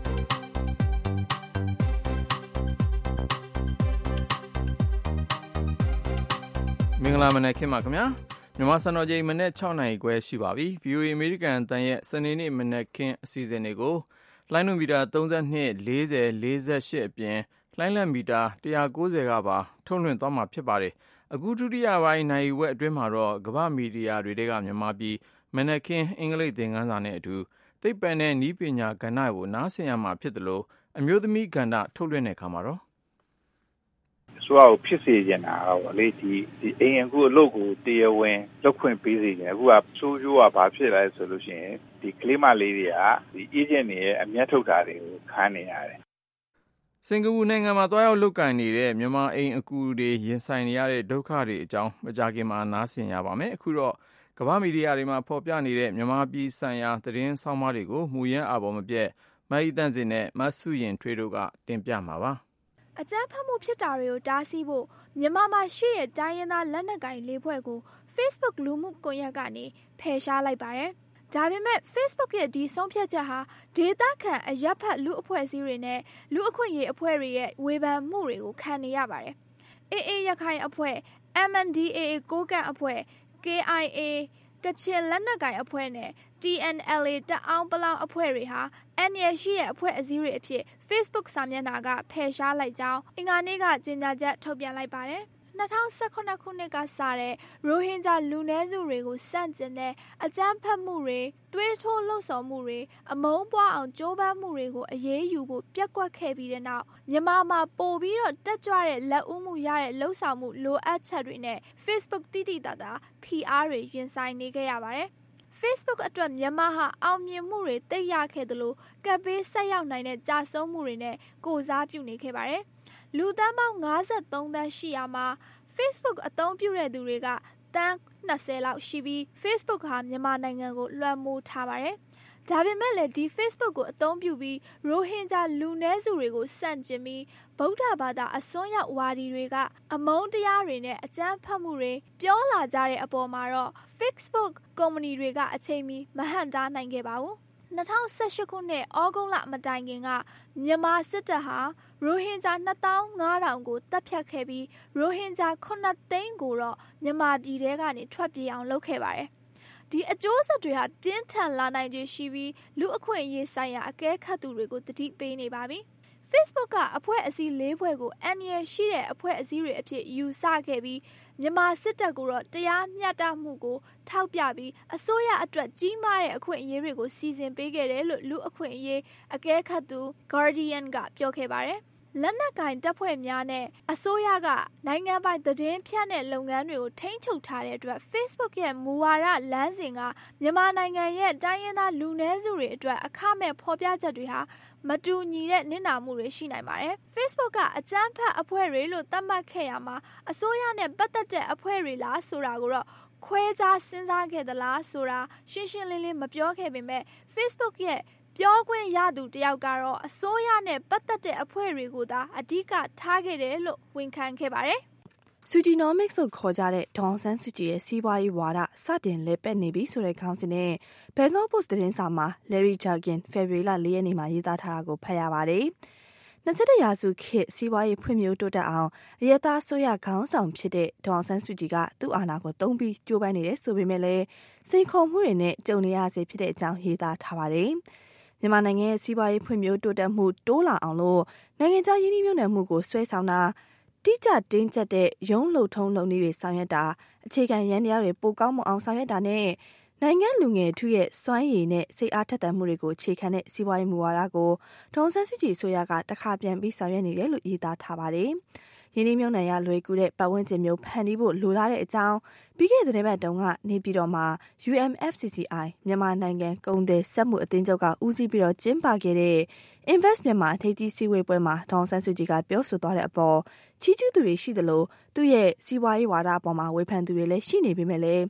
မင်္ဂလာမနက်ခင်းပါခင်ဗျာမြန်မာစံတော်ချိန်မနေ့၆နာရီခွဲရှိပါပြီ ဗီအိုအေ အမေရိကန်အသံရဲ့စနေနေ့မနက်ခင်းအစီအစဉ်တွေကိုလိုင်းနုမီတာ၃၂ ၄၀ ၄၈အပြင်လိုင်းလံမီတာ၁၉၀ကပါထုတ်လွှင့်သွားမှာဖြစ်ပါတယ်အခုဒုတိယပိုင်းနိုင်ဝက်အတွင်းမှာတော့ကမ္ဘာမီဒီယာတွေကမြန်မာပြည်မနက်ခင်းအင်္ဂလိပ်သင်ခန်းစာနဲ့အတူသိပ္ပံနဲ့နည်းပညာကဏ္ဍကိုနားဆင်ရမှာဖြစ်တယ်လို့အမျိုးသမီးကဏ္ဍထုတ်လွှင့်တဲ့အခါမှာတော့ဆိုတော့ဖြစ်စေချင်တာပေါ့လေဒီဒီအိမ်အခုအလုပ်ကိုတရားဝင်လုပ်ခွင့်ပေးစေချင်အခုကဆိုးကျိုးကဘာဖြစ်လဲဆိုလို့ရှိရင်ဒီကလေးမလေးတွေကဒီ agent တွေရဲ့အမျက်ထုတ်တာတွေကိုခံနေရတယ်စင်ကာပူနိုင်ငံမှာတွားရောက်လုပ်ကိုင်နေတဲ့မြန်မာအိမ်အကူတွေရင်ဆိုင်နေရတဲ့ဒုက္ခတွေအကြောင်းမကြာခင်မှာနားဆင်ရပါမယ်အခုတော့ကမ္ဘာမီဒီယာတွေမှာဖော်ပြနေတဲ့မြန်မာပြည်ဆိုင်ရာသတင်းဆောင်းပါးတွေကိုမူရင်းအပေါ်မပြတ်မအိတန့်စင်နဲ့မဆုရင်ထွေးတို့ကတင်ပြမှာပါအကြမ်းဖက်မှုဖြစ်တာတွေကိုတားဆီးဖို့မြန်မာမှာရှိတဲ့တိုင်းရင်းသားလက်နက်ကိုင်လေးဖွဲ့ကို Facebook လူမှုကွန်ရက်ကနေဖယ်ရှားလိုက်ပါတယ်။ဒါပေမဲ့ Facebook ရဲ့ဒီဆုံးဖြတ်ချက်ဟာဒေသခံအရပ်ဖက်လူအဖွဲ့အစည်းတွေနဲ့လူအခွင့်အရေးအဖွဲ့တွေရဲ့ဝေဖန်မှုတွေကိုခံနေရပါတယ်။ အေးအေးရခိုင်အဖွဲ့ M N D A A ကိုကန့်အဖွဲ့ K I A ကချင်လက်နက်ကိုင်အဖွဲ့နဲ့ T N L A တအောင်းပလောင်အဖွဲ့တွေဟာအန်ရရှိတဲ့အဖွဲ့အစည်းတွေအဖြစ် Facebook စာမျက်နှာကဖယ်ရှားလိုက်ကြောင်းအင်္ဂါနေ့ကကြေညာချက်ထုတ်ပြန်လိုက်ပါတယ်။၂၀၁၇ခုနှစ်ကစတဲ့ရိုဟင်ဂျာလူနည်းစုတွေကိုစန့်ကျင်တဲ့အကြမ်းဖက်မှုတွေသွေးထိုးလှုံ့ဆော်မှုတွေအမုန်းပွားအောင်ကြိုးပမ်းမှုတွေကိုအရေးယူဖို့ပြက်ကွက်ခဲ့ပြီးတဲ့နောက်မြန်မာမှာပို့ပြီးတော့တက်ကြွတဲ့လက်ဦးမှုရတဲ့လှုပ်ဆောင်မှုလိုအပ်ချက်တွေနဲ့ Facebook တိတိတတ်တာ ဖိအားတွေရင်ဆိုင်နေခဲ့ရပါတယ်။ Facebook အတွက်မြန်မာဟာအောင်မြင်မှုတွေသိရခဲ့သလိုကပ်ဘေးဆက်ရောက်နိုင်တဲ့ကြာဆုံးမှုတွေနဲ့ကိုစားပြုနေခဲ့ပါတယ်။လူသန်းပေါင်း၅၃သန်းရှိရာမှာ Facebook အသုံးပြုတဲ့သူတွေကတန်း၂၀လောက်ရှိပြီး Facebook ဟာမြန်မာနိုင်ငံကိုလွှမ်းမိုးထားပါတယ်။ဒါပေမဲ့လည်းဒီ Facebook ကိုအသုံးပြုပြီးရိုဟင်ဂျာလူနည်းစုတွေကိုစန့်ကျင်ပြီးဗုဒ္ဓဘာသာအစွန်းရောက်ဝါဒီတွေကအမုန်းတရားတွေနဲ့အကြမ်းဖက်မှုတွေပြောလာကြတဲ့အပေါ်မှာတော့ Facebook ကုမ္ပဏီတွေကအချိန်မီမဟန့်တားနိုင်ခဲ့ပါဘူး။၂၀၁၈ခုနှစ်ဩဂုတ်လမတိုင်ခင်ကမြန်မာစစ်တပ်ဟာရိုဟင်ဂျာ၂သောင်း၅ထောင်ကိုတပ်ဖြတ်ခဲ့ပြီးရိုဟင်ဂျာခုနှစ်သိန်းကိုတော့မြန်မာပြည်ထဲကနေထွက်ပြေးအောင်လုပ်ခဲ့ပါတယ်။ဒီအကျိုးဆက်တွေဟာပြင်းထန်လာနိုင်ခြေရှိပြီးလူအခွင့်အရေးဆိုင်ရာအကဲခတ်သူတွေကိုတတိပေးနေပါပြီ။ Facebook ကအဖွဲ့အစည်း၄ဖွဲ့ကိုအန်ရရှိတဲ့အဖွဲ့အစည်းတွေအဖြစ်ယူဆခဲ့ပြီးမြန်မာစစ်တပ်ကိုတော့တရားမျှတမှုကိုထောက်ပြပြီးအစိုးရအတွက်ကြီးမားတဲ့အခွင့်အရေးတွေကိုစီစဉ်ပေးခဲ့တယ်လို့လူအခွင့်အရေးအကဲခတ်သူ Guardian ကပြောခဲ့ပါတယ်။လက်နက်ကင်တပ်ဖွဲ့များနဲ့အစိုးရကနိုင်ငံပိုင်သတင်းဖြန့်တဲ့လုပ်ငန်းတွေကိုထိန်းချုပ်ထားတဲ့အတွက် Facebook ရဲ့မူဝါဒလမ်းစဉ်ကမြန်မာနိုင်ငံရဲ့တိုင်းရင်းသားလူနည်းစုတွေအတွက်အခမဲ့ဖော်ပြချက်တွေဟာမတူညီတဲ့နစ်နာမှုတွေရှိနိုင်ပါတယ်။ Facebook ကအကြမ်းဖက်အဖွဲ့တွေလို့သတ်မှတ်ခဲ့ရမှာအစိုးရနဲ့ပတ်သက်တဲ့အဖွဲ့တွေလားဆိုတာကိုတော့ခွဲခြားစဉ်းစားခဲ့သလားဆိုတာရှင်းရှင်းလင်းလင်းမပြောခဲ့ပေမဲ့ Facebook ရဲ့ပြောခွင့်ရသူတယောက်ကတော့အစိုးရနဲ့ပတ်သက်တဲ့အဖွဲ့တွေကိုသာအဓိကထားခဲ့တယ်လို့ဝန်ခံခဲ့ပါတယ်။ဆူဂျီနိုမစ်စ်ကိုခေါ်ကြတဲ့ဒေါ်ဆန်းစုကြည်ရဲ့စီးပွားရေးဝါဒစတင်လဲပတ်နေပြီဆိုတဲ့ခေါင်းစဉ်နဲ့ဘန်ကောက်ပို့စ်သတင်းစာမှာ Larry Jagan ဖေဖော်ဝါရီလ၄ရက်နေ့မှာရေးသားထားတာကိုဖတ်ရပါတယ်။၂၁ရာစုခေတ်စီးပွားရေးဖွံ့ဖြိုးတိုးတက်အောင်အရက်သားဆိုရခေါင်းဆောင်ဖြစ်တဲ့ဒေါ်ဆန်းစုကြည်ကသူ့အာဏာကိုသုံးပြီးကြိုးပမ်းနေတယ်ဆိုပေမဲ့လည်းစိန်ခေါ်မှုတွေနဲ့ကြုံနေရစေဖြစ်တဲ့အကြောင်းရေးသားထားပါတယ်။မြန်မာနိုင်ငံရဲ့စီးပွားရေးဖွံ့ဖြိုးတိုးတက်မှုတိုးလာအောင်လို့နိုင်ငံခြားရင်းနှီးမြှုပ်နှံမှုကိုဆွဲဆောင်တာတိကျတင်းကျပ်တဲ့ရုံးလုံထုံးလုံနည်းတွေဆောင်ရွက်တာအခြေခံရန်တရားတွေပိုကောင်းမအောင်ဆောင်ရွက်တာနဲ့နိုင်ငံလူငယ်ထုရဲ့စွမ်းရည်နဲ့စိတ်အားထက်သန်မှုတွေကိုအခြေခံတဲ့စီးပွားရေးမူဝါဒကိုဒေါ်ဆန်းစုကြည်ဆိုရကတခါပြန်ပြီးဆောင်ရွက်နေတယ်လို့ရေးသားထားပါတယ်။ရင်းနှီးမြှုပ်နှံရလွယ်ကူတဲ့ပတ်ဝန်းကျင်မျိုးဖန်တီးဖို့လိုလားတဲ့အကြောင်းပြီးခဲ့တဲ့ပတ်တုန်းကနေပြည်တော်မှာ U M F C C I မြန်မာနိုင်ငံကုန်သည်စက်မှုအသင်းချုပ်ကဦးစီးပြီးတော့ကျင်းပခဲ့တဲ့ Invest မြန်မာထိပ်သီးစည်းဝေးပွဲမှာဒေါ်ဆန်းစုကြည်ကပြောဆိုသွားတဲ့အပေါ်ချီးကျူးသူတွေရှိသလိုသူ့ရဲ့စီးပွားရေးဝါဒအပေါ်မှာဝေဖန်သူတွေလည်းရှိနေပေမဲ့လည်း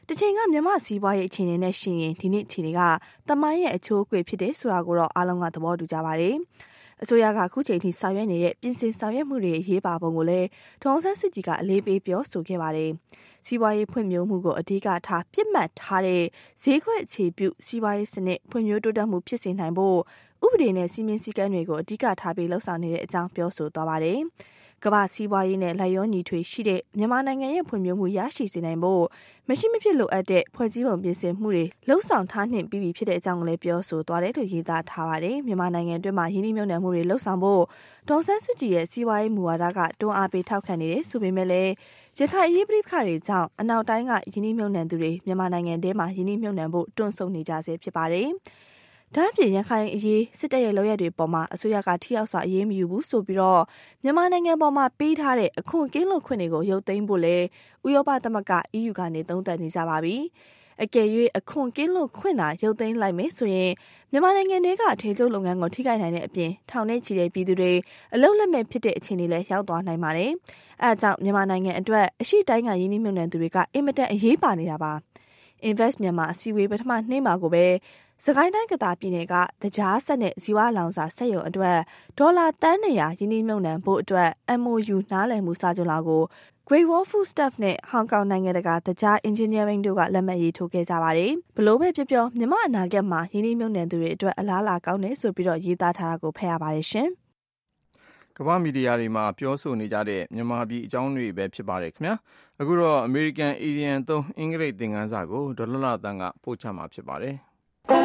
တချိန်ကမြန်မာစီးပွားရေးအခြေအနေနဲ့ရှင်ရင်ဒီနေ့အခြေအနေကတမိုင်းရဲ့အချိုးအကွေဖြစ်တယ်ဆိုတာကိုတော့အားလုံးကသဘောတူကြပါတယ်အစိုးရကခုချိန်ထိဆောင်ရွက်နေတဲ့ပြင်ဆင်ဆောင်ရွက်မှုတွေရေးပါပုံကိုလည်းဒေါ်အောင်ဆန်းစုကြည်ကအလေးပေးပြောဆိုခဲ့ပါတယ်စီးပွားရေးဖွံ့ဖြိုးမှုကိုအဓိကထားပြစ်မှတ်ထားတဲ့ဈေးကွက်အခြေပြုစီးပွားရေးစနစ်ဖွံ့ဖြိုးတိုးတက်မှုဖြစ်စေနိုင်ဖို့ဥပဒေနဲ့စီမင်းစည်းကမ်းတွေကိုအဓိကထားပြီးလှုပ်ဆောင်နေတဲ့အကြောင်းပြောဆိုသွားပါတယ်ကမ္ဘာစီးပွားရေးနဲ့လက်ရောညီထွေရှိတဲ့မြန်မာနိုင်ငံရဲ့ဖွံ့ဖြိုးမှုရရှိစေနိုင်ဖို့မရှိမဖြစ်လိုအပ်တဲ့ဖွဲ့စည်းပုံပြင်ဆင်မှုတွေလှုပ်ဆောင်ထားနှင့်ပြီးပြီဖြစ်တဲ့အကြောင်းကိုလည်းပြောဆိုသွားတယ်လို့ရေးသားထားပါတယ်မြန်မာနိုင်ငံအတွင်းမှာယင်းနှိမ့်မြုံနယ်မှုတွေလှုပ်ဆောင်ဖို့ဒေါ်ဆန်းစုကြည်ရဲ့စီးပွားရေးမူဝါဒကတွန်းအားပေးထောက်ခံနေတယ်ဆိုပေမဲ့လည်းရခိုင်အရေးပဋိပက္ခတွေကြောင့်အနောက်တိုင်းကယင်းနှိမ့်မြုံနယ်သူတွေမြန်မာနိုင်ငံထဲမှာယင်းနှိမ့်မြုံနယ်ဖို့တွန်းဆုံနေကြဆဲဖြစ်ပါတယ်ဒါ့အပြင်ရခိုင်အရေးစစ်တပ်ရဲ့လုပ်ရက်တွေပေါ်မှာအစိုးရကထိရောက်စွာအရေးမယူဘူးဆိုပြီးတော့မြန်မာနိုင်ငံပေါ်မှာပေးထားတဲ့အခွင့်ကင်းလွတ်ခွင့်တွေကိုရုပ်သိမ်းဖို့လဲဥရောပသမဂ္ဂ E U ကနေသုံးသပ်နေကြပါပြီ။အကယ်၍အခွင့်ကင်းလွတ်ခွင့်သာရုပ်သိမ်းလိုက်မယ်ဆိုရင်မြန်မာနိုင်ငံတွေကထေကျုပ်လုပ်ငန်းကိုထိခိုက်နိုင်တဲ့အပြင်ထောင်ထဲချီတဲ့ပြည်သူတွေအလုပ်လက်မဲ့ဖြစ်တဲ့အခြေအနေလည်းရောက်သွားနိုင်ပါတယ်။အဲဒါကြောင့်မြန်မာနိုင်ငံအတွက်အရှိတိုင်းကရင်းနှီးမြှုပ်နှံသူတွေကအင်မတန်အရေးပါနေတာပါ။ Invest Myanmar အစည်းအဝေးပထမနေ့မှာကိုပဲစကိုင်းတိုင်းကတာပြည်နယ်ကတကြားဆက်နဲ့ဇီဝလောင်စာစက်ရုံအတွက်ဒေါ်လာတန်းနှစ်ရာရင်းနှီးမြှုပ်နှံဖို့အတွက် M O U နားလည်မှုစာချုပ်လာကို Great Wall Foodstuff နဲ့ဟောင်ကောင်နိုင်ငံတကာတကြား Engineering တို့ကလက်မှတ်ရေးထိုးခဲ့ကြပါတယ်။ဘလို့ပဲပြောပြောမြန်မာအနာဂတ်မှာရင်းနှီးမြှုပ်နှံသူတွေအတွက်အလားအလာကောင်းတယ်ဆိုပြီးတော့ရေးသားထားတာကိုဖတ်ရပါတယ်ရှင်။ကမ္ဘာမီဒီယာတွေမှာပြောဆိုနေကြတဲ့မြန်မာပြည်အကြောင်းတွေပဲဖြစ်ပါတယ်ခင်ဗျာ။အခုတော့ American Indian သုံးအင်္ဂလိပ်သင်ခန်းစာကိုဒေါ်လလတန်းကပို့ချမှာဖြစ်ပါတယ်။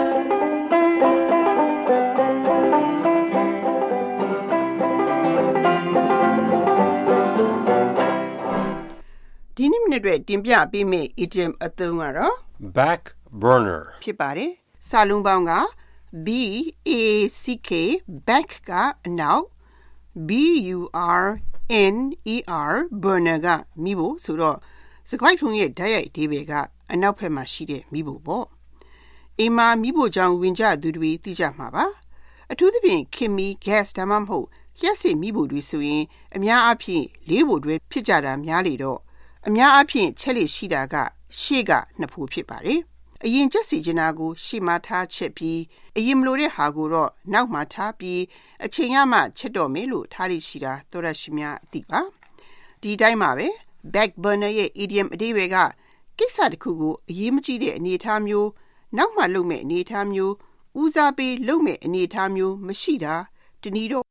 ဒီနေ့မနေ့အတွက်တင်ပြပေးမယ့် idiom အသုံးကတော့ back burner ဖြစ်ပါတယ်။စာလုံးပေါင်းက B A C K back ကအနောက် B U R N E R burner ကမိဖို့ဆိုတော့စကားထုံးရဲ့ဓာတ်ရိုက်အဓိပ္ပာယ်ကအနောက်ဘက်မှာရှိတဲ့မိဖို့ပေါ့။အိမ်မှာမိဖို့ကြောင့်ဝင်ကြသူတွေသိကြမှာပါ။အထူးသဖြင့်ခင်မီ gas ဒါမှမဟုတ်လျှက်စစ်မိဖို့တွေဆိုရင်အများအားဖြင့်လေးဖို့တွေဖြစ်ကြတာများလေတော့အများအားဖြင့်ချက်လက်ရှိတာကရှေ့ကနှစ်ဖို့ဖြစ်ပါတယ်။အရင်ချက်စီကျင်တာကိုရှေ့မှာထားချက်ပြီးအရင်မလို့တဲ့ဟာကိုတော့နောက်မှာထားပြီးအချိန်ရမှချက်တော့မယ်လို့ထားလိရှိတာသောရရှိများအသိပါ။ဒီတိုင်းမှာပဲ back burner ရဲ့ idiom အဓိပ္ပာယ်ကကိစ္စတစ်ခုကိုအရေးမကြီးတဲ့အနေအထားမျိုးနောက်မှလုပ်မဲ့အနေအထားမျိုးဦးစားပေးလုပ်မဲ့အနေအထားမျိုးမရှိတာတနည်းတော့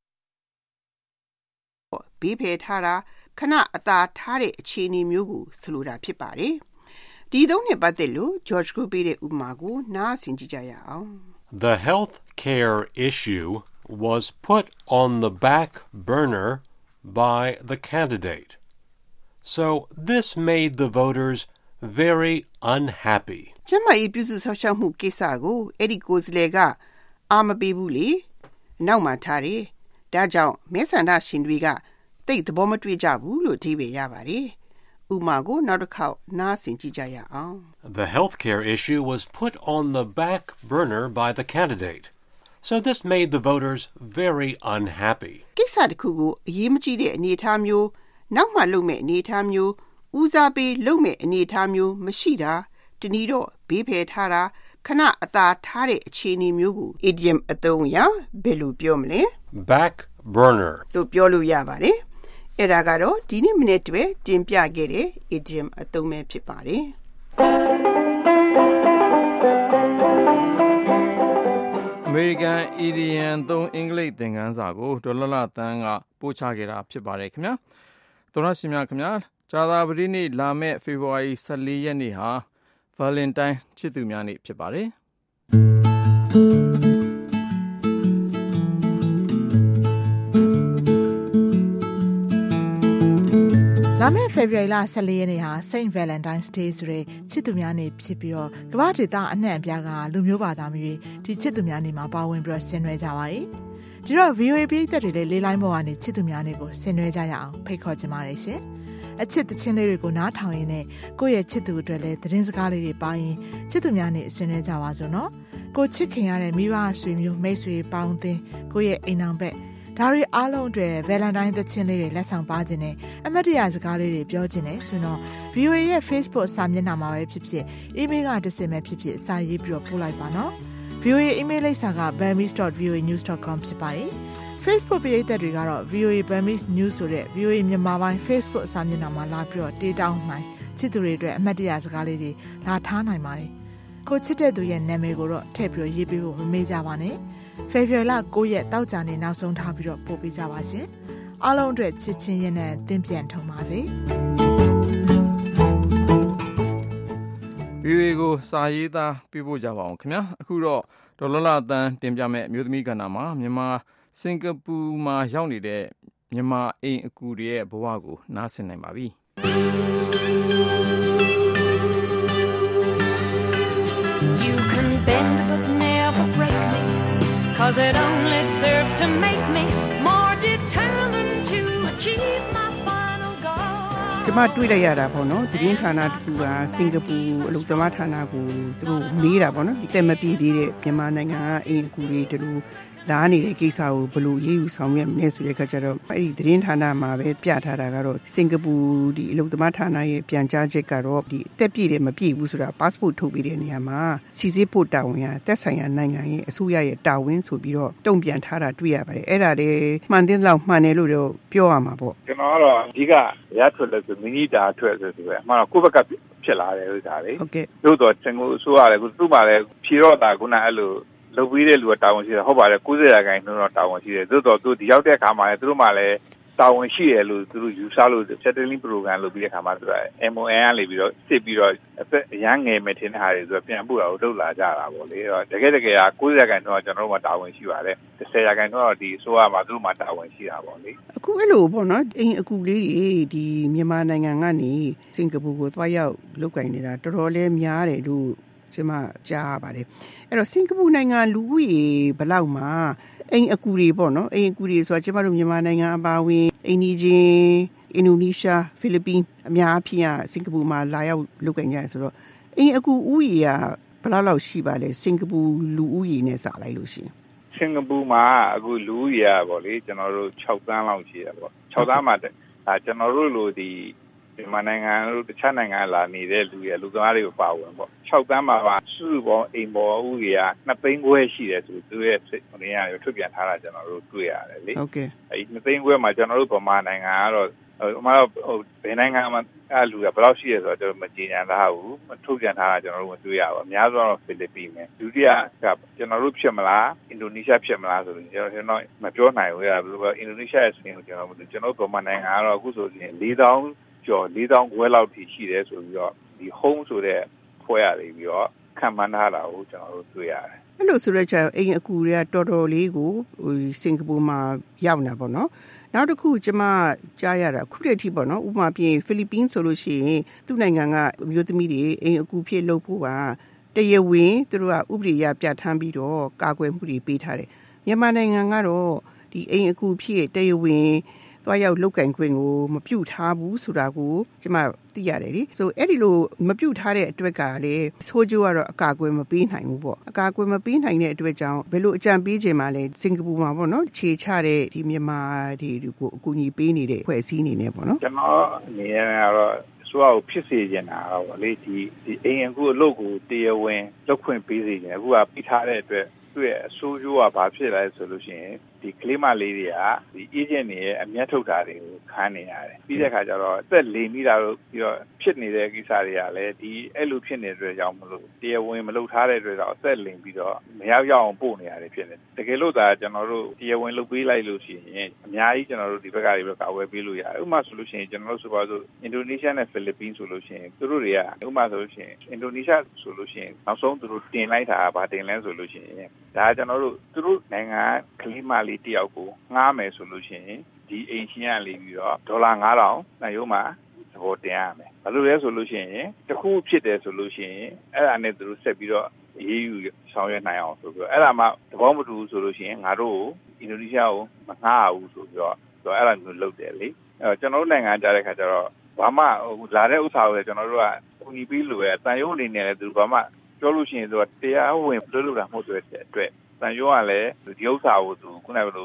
ဘေးဖယ်ထားတာခဏအသာထားတဲ့အခြေအနေမျိုးကိုဆိုလိုတာဖြစ်ပါတယ်။ဒီသုံးနဲ့ပတ်သက်လို့ George ကိုပေးတဲ့ဥပမာကိုနားဆင်ကြည့်ကြရအောင် The health care issue was put on the back burner by the candidate. So this made the voters very unhappy. ကျမ၏ပြုစုဆောက်ရှောက်မှုကိစ္စကိုအဲ့ဒီကိုယ်စားလှယ်ကအာမပေးဘူးလေနောက်မှထားတယ်။ဒါကြောင့်မဲဆန္ဒရှင်တွေကတိတ်သဘောမတွေ့ကြဘူးလို့ဒီပဲရပါတယ်။ဥပမာကိုနောက်တစ်ခေါက်နားဆင်ကြည့်ကြရအောင် The healthcare issue was put on the back burner by the candidate. So this made the voters very unhappy. ကိစ္စတစ်ခုကိုအရေးမကြီးတဲ့အနေအထားမျိုးနောက်မှလုပ်မဲ့အနေအထားမျိုးဦးစားပေးလုပ်မဲ့အနေအထားမျိုးမရှိတာတနည်းတော့ဘေးဖယ်ထားတာခဏအသာထားတဲ့အခြေအနေမျိုးကို idiom အသုံးအရဘယ်လိုပြောမလဲ back burner လို့ပြောလို့ရပါတယ်အဲ့ဒါကတော့ဒီနေ့မနေ့တည်းတင်ပြခဲ့တဲ့ idiom အသုံးပဲဖြစ်ပါတယ် American Indian သုံးအင်္ဂလိပ်သင်ခန်းစာကိုဒေါ်လလတန်းကပို့ချခဲ့တာဖြစ်ပါတယ်ခင်ဗျာသောရရှင်များခင်ဗျာကြာသပတေးနေ့လာမယ့်ဖေဖော်ဝါရီလ ၁၄ ရက်နေ့ဟာ Valentine ချစ်သူများနေ့ဖြစ်ပါတယ်လာမယ့် February လ ၁၄ ရက်နေ့ဟာ Saint Valentine's Day ဆိုတဲ့ချစ်သူများနေ့ဖြစ်ပြီးတော့ကမ္ဘာဒေသအနှံ့အပြားကလူမျိုးဘာသာမျိုးဒီချစ်သူများနေ့မှာပါဝင်ပြီးတော့ဆင်နွှဲကြပါတယ်။ဒီတော့ V O A ပြည်သက်တွေလည်းလေးလိုင်းပေါ်ကနေချစ်သူများနေ့ကိုဆင်နွှဲကြရအောင်ဖိတ်ခေါ်ချင်ပါတယ်ရှင်။အချစ်တခြင်းလေးတွေကိုနားထောင်ရင်းနဲ့ကိုယ့်ရဲ့ချစ်သူအတွက်လည်းသတင်းစကားလေးတွေပါရင်ချစ်သူများနေ့ဆင်နွှဲကြပါစို့နော်။ကိုချစ်ခင်ရတဲ့မိဘဆွေမျိုးမိတ်ဆွေပေါင်းသင်းကိုယ့်ရဲ့အိမ်အောင်ဘက်ဒါတွေအားလုံးအတွက် Valentine သချင်းလေးတွေလက်ဆောင်ပါခြင်းနဲ့အမတ်တရစကားလေးတွေပြောခြင်းနဲ့ဆိုတော့ ဗီအိုအေ ရဲ့ Facebook စာမျက်နှာမှာပဲဖြစ်ဖြစ် email ကတစ်စင်ပဲဖြစ်ဖြစ်စာရေးပြီးတော့ပို့လိုက်ပါနော် ဗီအိုအေ email လိပ်စာက burmese dot v o a news dot com ဖြစ်ပါတယ် Facebook ပရိသတ်တွေကတော့ ဗီအိုအေ Burmese News ဆိုတဲ့ ဗီအိုအေ မြန်မာပိုင်း Facebook စာမျက်နှာမှာလာပြီးတော့တေးတောင်းနိုင်ချစ်သူတွေအတွက်အမတ်တရစကားလေးတွေလာထားနိုင်ပါတယ်ကိုချစ်တဲ့သူရဲ့နာမည်ကိုတော့ထည့်ပြီးတော့ရေးပေးဖို့မမေ့ကြပါနဲ့ဖေဖော်ဝါရီလ၉ရက်တောက်ကြနေနောက်ဆုံးထားပြီးတော့ပို့ပေးကြပါရှင်အားလုံးအတွက်ချစ်ချင်းရဲ့နဲ့တင်းပြန်ထုံပါစေဗီအိုအေကိုစာရေးသားပြပို့ကြပါအောင်ခင်ဗျာအခုတော့ဒေါ်လလတန်းတင်ပြမဲ့အမျိုးသမီးကဏ္ဍမှာမြန်မာစင်ကာပူမှာရောက်နေတဲ့မြန်မာအိမ်အကူတွေရဲ့ဘဝကိုနားဆင်နိုင်ပါပြီ You can bend but never break me, 'cause it only serves to make me more determined to achieve my final goal. ကျမတွေ့လိုက်ရတာပေါ့နော်သတင်းဌာနတစ်ခုကစင်ကာပူအလုပ်သမားဌာနကိုသူတို့မေးတာပေါ့နော်ဒီတက်မပြည့်သေးတဲ့မြန်မာနိုင်ငံကအိမ်အကူတွေတူလာနေတဲ့ကိစ္စကိုဘယ်လိုရေးယူဆောင်ရွက်မလဲဆိုတဲ့အခါကျတော့အဲ့ဒီသတင်းဌာနမှာပဲပြထားတာကတော့စင်ကာပူဒီအလုပ်သမားဌာနရဲ့ပြန်ကြားချက်ကတော့ဒီအသက်ပြည့်တယ်မပြည့်ဘူးဆိုတာ passport ထုတ်ပေးတဲ့နေရာမှာစီစစ်ဖို့တာဝန်ရသက်ဆိုင်ရာနိုင်ငံရဲ့အစိုးရရဲ့တာဝန်ဆိုပြီးတော့တုံ့ပြန်ထားတာတွေ့ရပါတယ်အဲ့ဒါလေမှန်တဲ့လောက်မှန်တယ်လို့တော့ပြောရမှာပေါ့ကျွန်တော်ကတော့အဓိကရထွက်လို့ဆိုမီနီတာထွက်ဆိုဆိုပဲအမှန်တော့ကိုယ့်ဘက်ကဖြစ်လာတယ်လို့ဒါလေဟုတ်ကဲ့လို့တော့စင်ကာပူအစိုးရလည်းသူ့မှာလည်းဖြေတော့တာခုနအဲ့လိုလုပ်ပြီးတဲ့လူကတာဝန်ရှိတယ်ဟုတ်ပါတယ်၉၀ရာခိုင်နှုန်းတော့တာဝန်ရှိတယ်သို့တော်သူဒီရောက်တဲ့အခါမှာလည်းသူတို့မှလည်းတာဝန်ရှိတယ်လို့သူတို့ယူဆလို့ settling program လုပ်ပြီးတဲ့အခါမှာသူက M O N ကနေပြီးတော့စစ်ပြီးတော့အသက်အရန်ငယ်မဲ့ထင်တဲ့ဟာတွေဆိုတော့ပြန်ပို့တာကိုလုပ်လာကြတာပေါ့လေတကယ်တကယ်က၉၀ရာခိုင်နှုန်းကကျွန်တော်တို့မှတာဝန်ရှိပါတယ်၁၀ရာခိုင်နှုန်းတော့ဒီအစိုးရမှာသူတို့မှတာဝန်ရှိတာပေါ့လေအခုအဲ့လိုပေါ့နော်အိမ်အကူလေးတွေဒီမြန်မာနိုင်ငံကနေစင်ကာပူကိုသွားရောက်လုပ်ကိုင်နေတာတော်တော်လေးများတယ်လို့ကျမကြားရပါတယ်အဲ့တော့စင်ကာပူနိုင်ငံလူဦးရေဘယ်လောက်မှာအိမ်အကူတွေပေါ့နော်အိမ်အကူတွေဆိုတာကျမတို့မြန်မာနိုင်ငံအပါအဝင်အိန္ဒိချင်းအင်ဒိုနီးရှားဖိလစ်ပင်းအများအပြားစင်ကာပူမှာလာရောက်လုပ်ကိုင်ကြတယ်ဆိုတော့အိမ်အကူဦးရေကဘယ်လောက်လောက်ရှိပါလဲစင်ကာပူလူဦးရေနဲ့စလိုက်လို့ရှိရင်စင်ကာပူမှာအခုလူဦးရေပေါ့လေကျွန်တော်တို့၆သန်းလောက်ရှိတယ်ပေါ့၆သန်းမှာဒါကျွန်တော်တို့လိုဒီမြန်မာနိုင်ငံတို့တခြားနိုင်ငံလာနေတဲ့လူတွေလူသမားတွေကိုပါဝင်ပေါ့၆သန်းမှာပါစုစုပေါင်းအိမ်ပေါ်ဦးရေကနှစ်သိန်းခွဲရှိတယ်ဆိုသူရဲ့ဟိုနေရာကိုထုတ်ပြန်ထားတာကျွန်တော်တို့တွေ့ရတယ်လေဟုတ်ကဲ့အဲ့နှစ်သိန်းခွဲမှာကျွန်တော်တို့ဗမာနိုင်ငံကတော့ဟိုမှာဟိုဘယ်နိုင်ငံမှာအဲ့လူကဘယ်လောက်ရှိရဆိုတော့ကျွန်တော်မကြည်ညာထားဘူးမထုတ်ပြန်ထားတာကျွန်တော်တို့မတွေ့ရဘူးအများဆုံးတော့ဖိလစ်ပင်းပဲဒုတိယကကျွန်တော်တို့ဖြစ်မလားအင်ဒိုနီးရှားဖြစ်မလားဆိုတော့ကျွန်တော်ကျွန်တော်မပြောနိုင်ဘူးရဘယ်လိုအင်ဒိုနီးရှားရဲ့စင်ကိုကျွန်တော်ကျွန်တော်ဗမာနိုင်ငံကတော့အခုဆိုရင်၄သောင်းကျော်၄သောင်းခွဲလောက်ထိရှိတယ်ဆိုပြီးတော့ဒီ home ဆိုတဲ့ဖွဲ့ရတယ်ပြီးတော့ခံမှန်းထားတာကိုကျွန်တော်တို့တွေ့ရတယ်အဲ့လိုဆိုတော့ကျအိမ်အကူတွေကတော်တော်လေးကိုဟိုစင်ကာပူမှာရောက်နေတာပေါ့နော်နောက်တစ်ခုကျမကြားရတာခုတည်းထိပေါ့နော်ဥပမာပြင်ဖိလစ်ပင်းဆိုလို့ရှိရင်သူ့နိုင်ငံကအမျိုးသမီးတွေအိမ်အကူဖြစ်လုပ်ဖို့ကတရားဝင်သူတို့ကဥပဒေအရပြဋ္ဌာန်းပြီးတော့ကာကွယ်မှုတွေပေးထားတယ်မြန်မာနိုင်ငံကတော့ဒီအိမ်အကူဖြစ်တရားဝင်သွားရောက်လုပ်ကင်ခွင့်ကိုမပြုထားဘူးဆိုတာကိုကျမသိရတယ်လေဆိုအဲ့ဒီလိုမပြုထားတဲ့အတွက်ကလည်းဆိုးကျိုးကတော့အကာအကွယ်မပေးနိုင်ဘူးပေါ့အကာအကွယ်မပေးနိုင်တဲ့အတွက်ကြောင့်ဘယ်လိုအကြံပေးခြင်းမှလဲစင်ကာပူမှာပေါ့နော်ခြေချတဲ့ဒီမြန်မာတွေကိုအကူအညီပေးနေတဲ့ဖွဲ့စည်းနေနေပေါ့နော်ကျွန်တော်အနေနဲ့ကတော့ဆိုတော့ဖြစ်စေချင်တာတော့လေဒီဒီအိမ်အခုအလုပ်ကိုတရားဝင်လုပ်ခွင့်ပေးစေချင်အခုကပြီးထားတဲ့အတွက်သူ့ရဲ့အဆိုးကျိုးကဘာဖြစ်လဲဆိုလို့ရှိရင်ဒီကလေးမလေးတွေကဒီ agent တွေရဲ့အမျက်ထုတ်တာတွေကိုခံနေရတယ်ပြီးတဲ့အခါကျတော့အသက်လိမ်မိတာတို့ပြီးတော့ဖြစ်နေတဲ့ကိစ္စတွေကလည်းဒီအဲ့လိုဖြစ်နေတဲ့အတွက်ကြောင့်မလို့တရားဝင်မလုပ်ထားတဲ့အတွက်တော့အသက်လိမ်ပြီးတော့မရောက်ရအောင်ပို့နေရတယ်ဖြစ်နေတကယ်လို့ဒါကျွန်တော်တို့တရားဝင်လုပ်ပေးလိုက်လို့ရှိရင်အများကြီးကျွန်တော်တို့ဒီဘက်ကတွေပဲကာဝယ်ပေးလို့ရတယ်ဥပမာဆိုလို့ရှိရင်ကျွန်တော်တို့ဆိုပါစို့အင်ဒိုနီးရှားနဲ့ဖိလစ်ပင်းဆိုလို့ရှိရင်သူတို့တွေကဥပမာဆိုလို့ရှိရင်အင်ဒိုနီးရှားဆိုလို့ရှိရင်နောက်ဆုံးသူတို့တင်လိုက်တာဗာတင်လဲဆိုလို့ရှိရင်ဒါကျွန်တော်တို့သူတို့နိုင်ငံကလေးမလေးတယောက်ကိုငှားမယ်ဆိုလို့ရှိရင်ဒီအိမ်ရှင်ကလေးပြီးတော့ဒေါ်လာ၅ထောင်နိုင်ရုံးမှာသဘောတင်ရမယ်ဘာလို့လဲဆိုလို့ရှိရင်တခုဖြစ်တယ်ဆိုလို့ရှိရင်အဲ့ဒါနဲ့သူတို့ဆက်ပြီးတော့ရေးယူဆောင်ရွက်နိုင်အောင်ဆိုပြီးတော့အဲ့ဒါမှသဘောမတူဘူးဆိုလို့ရှိရင်ငါတို့အင်ဒိုနီးရှားကိုမငှားဘူးဆိုပြီးတော့ဆိုအဲ့ဒါမျိုးလုပ်တယ်လေအဲ့ကျွန်တော်တို့နိုင်ငံကြားတဲ့ခါကျတော့ဘာမှဟိုလာတဲ့ဥစ္စာကိုကျွန်တော်တို့ကကူညီပေးလို့ရတန်ရုံးအနေနဲ့လည်းသူဘာမှပြောလို့ရှိရင်သူကတရားဝင်လုပ်လို့တာမဟုတ်တဲ့အတွက်တန်ရုံးကလည်းဒီဥစ္စာကိုသူခုနကလိုဟို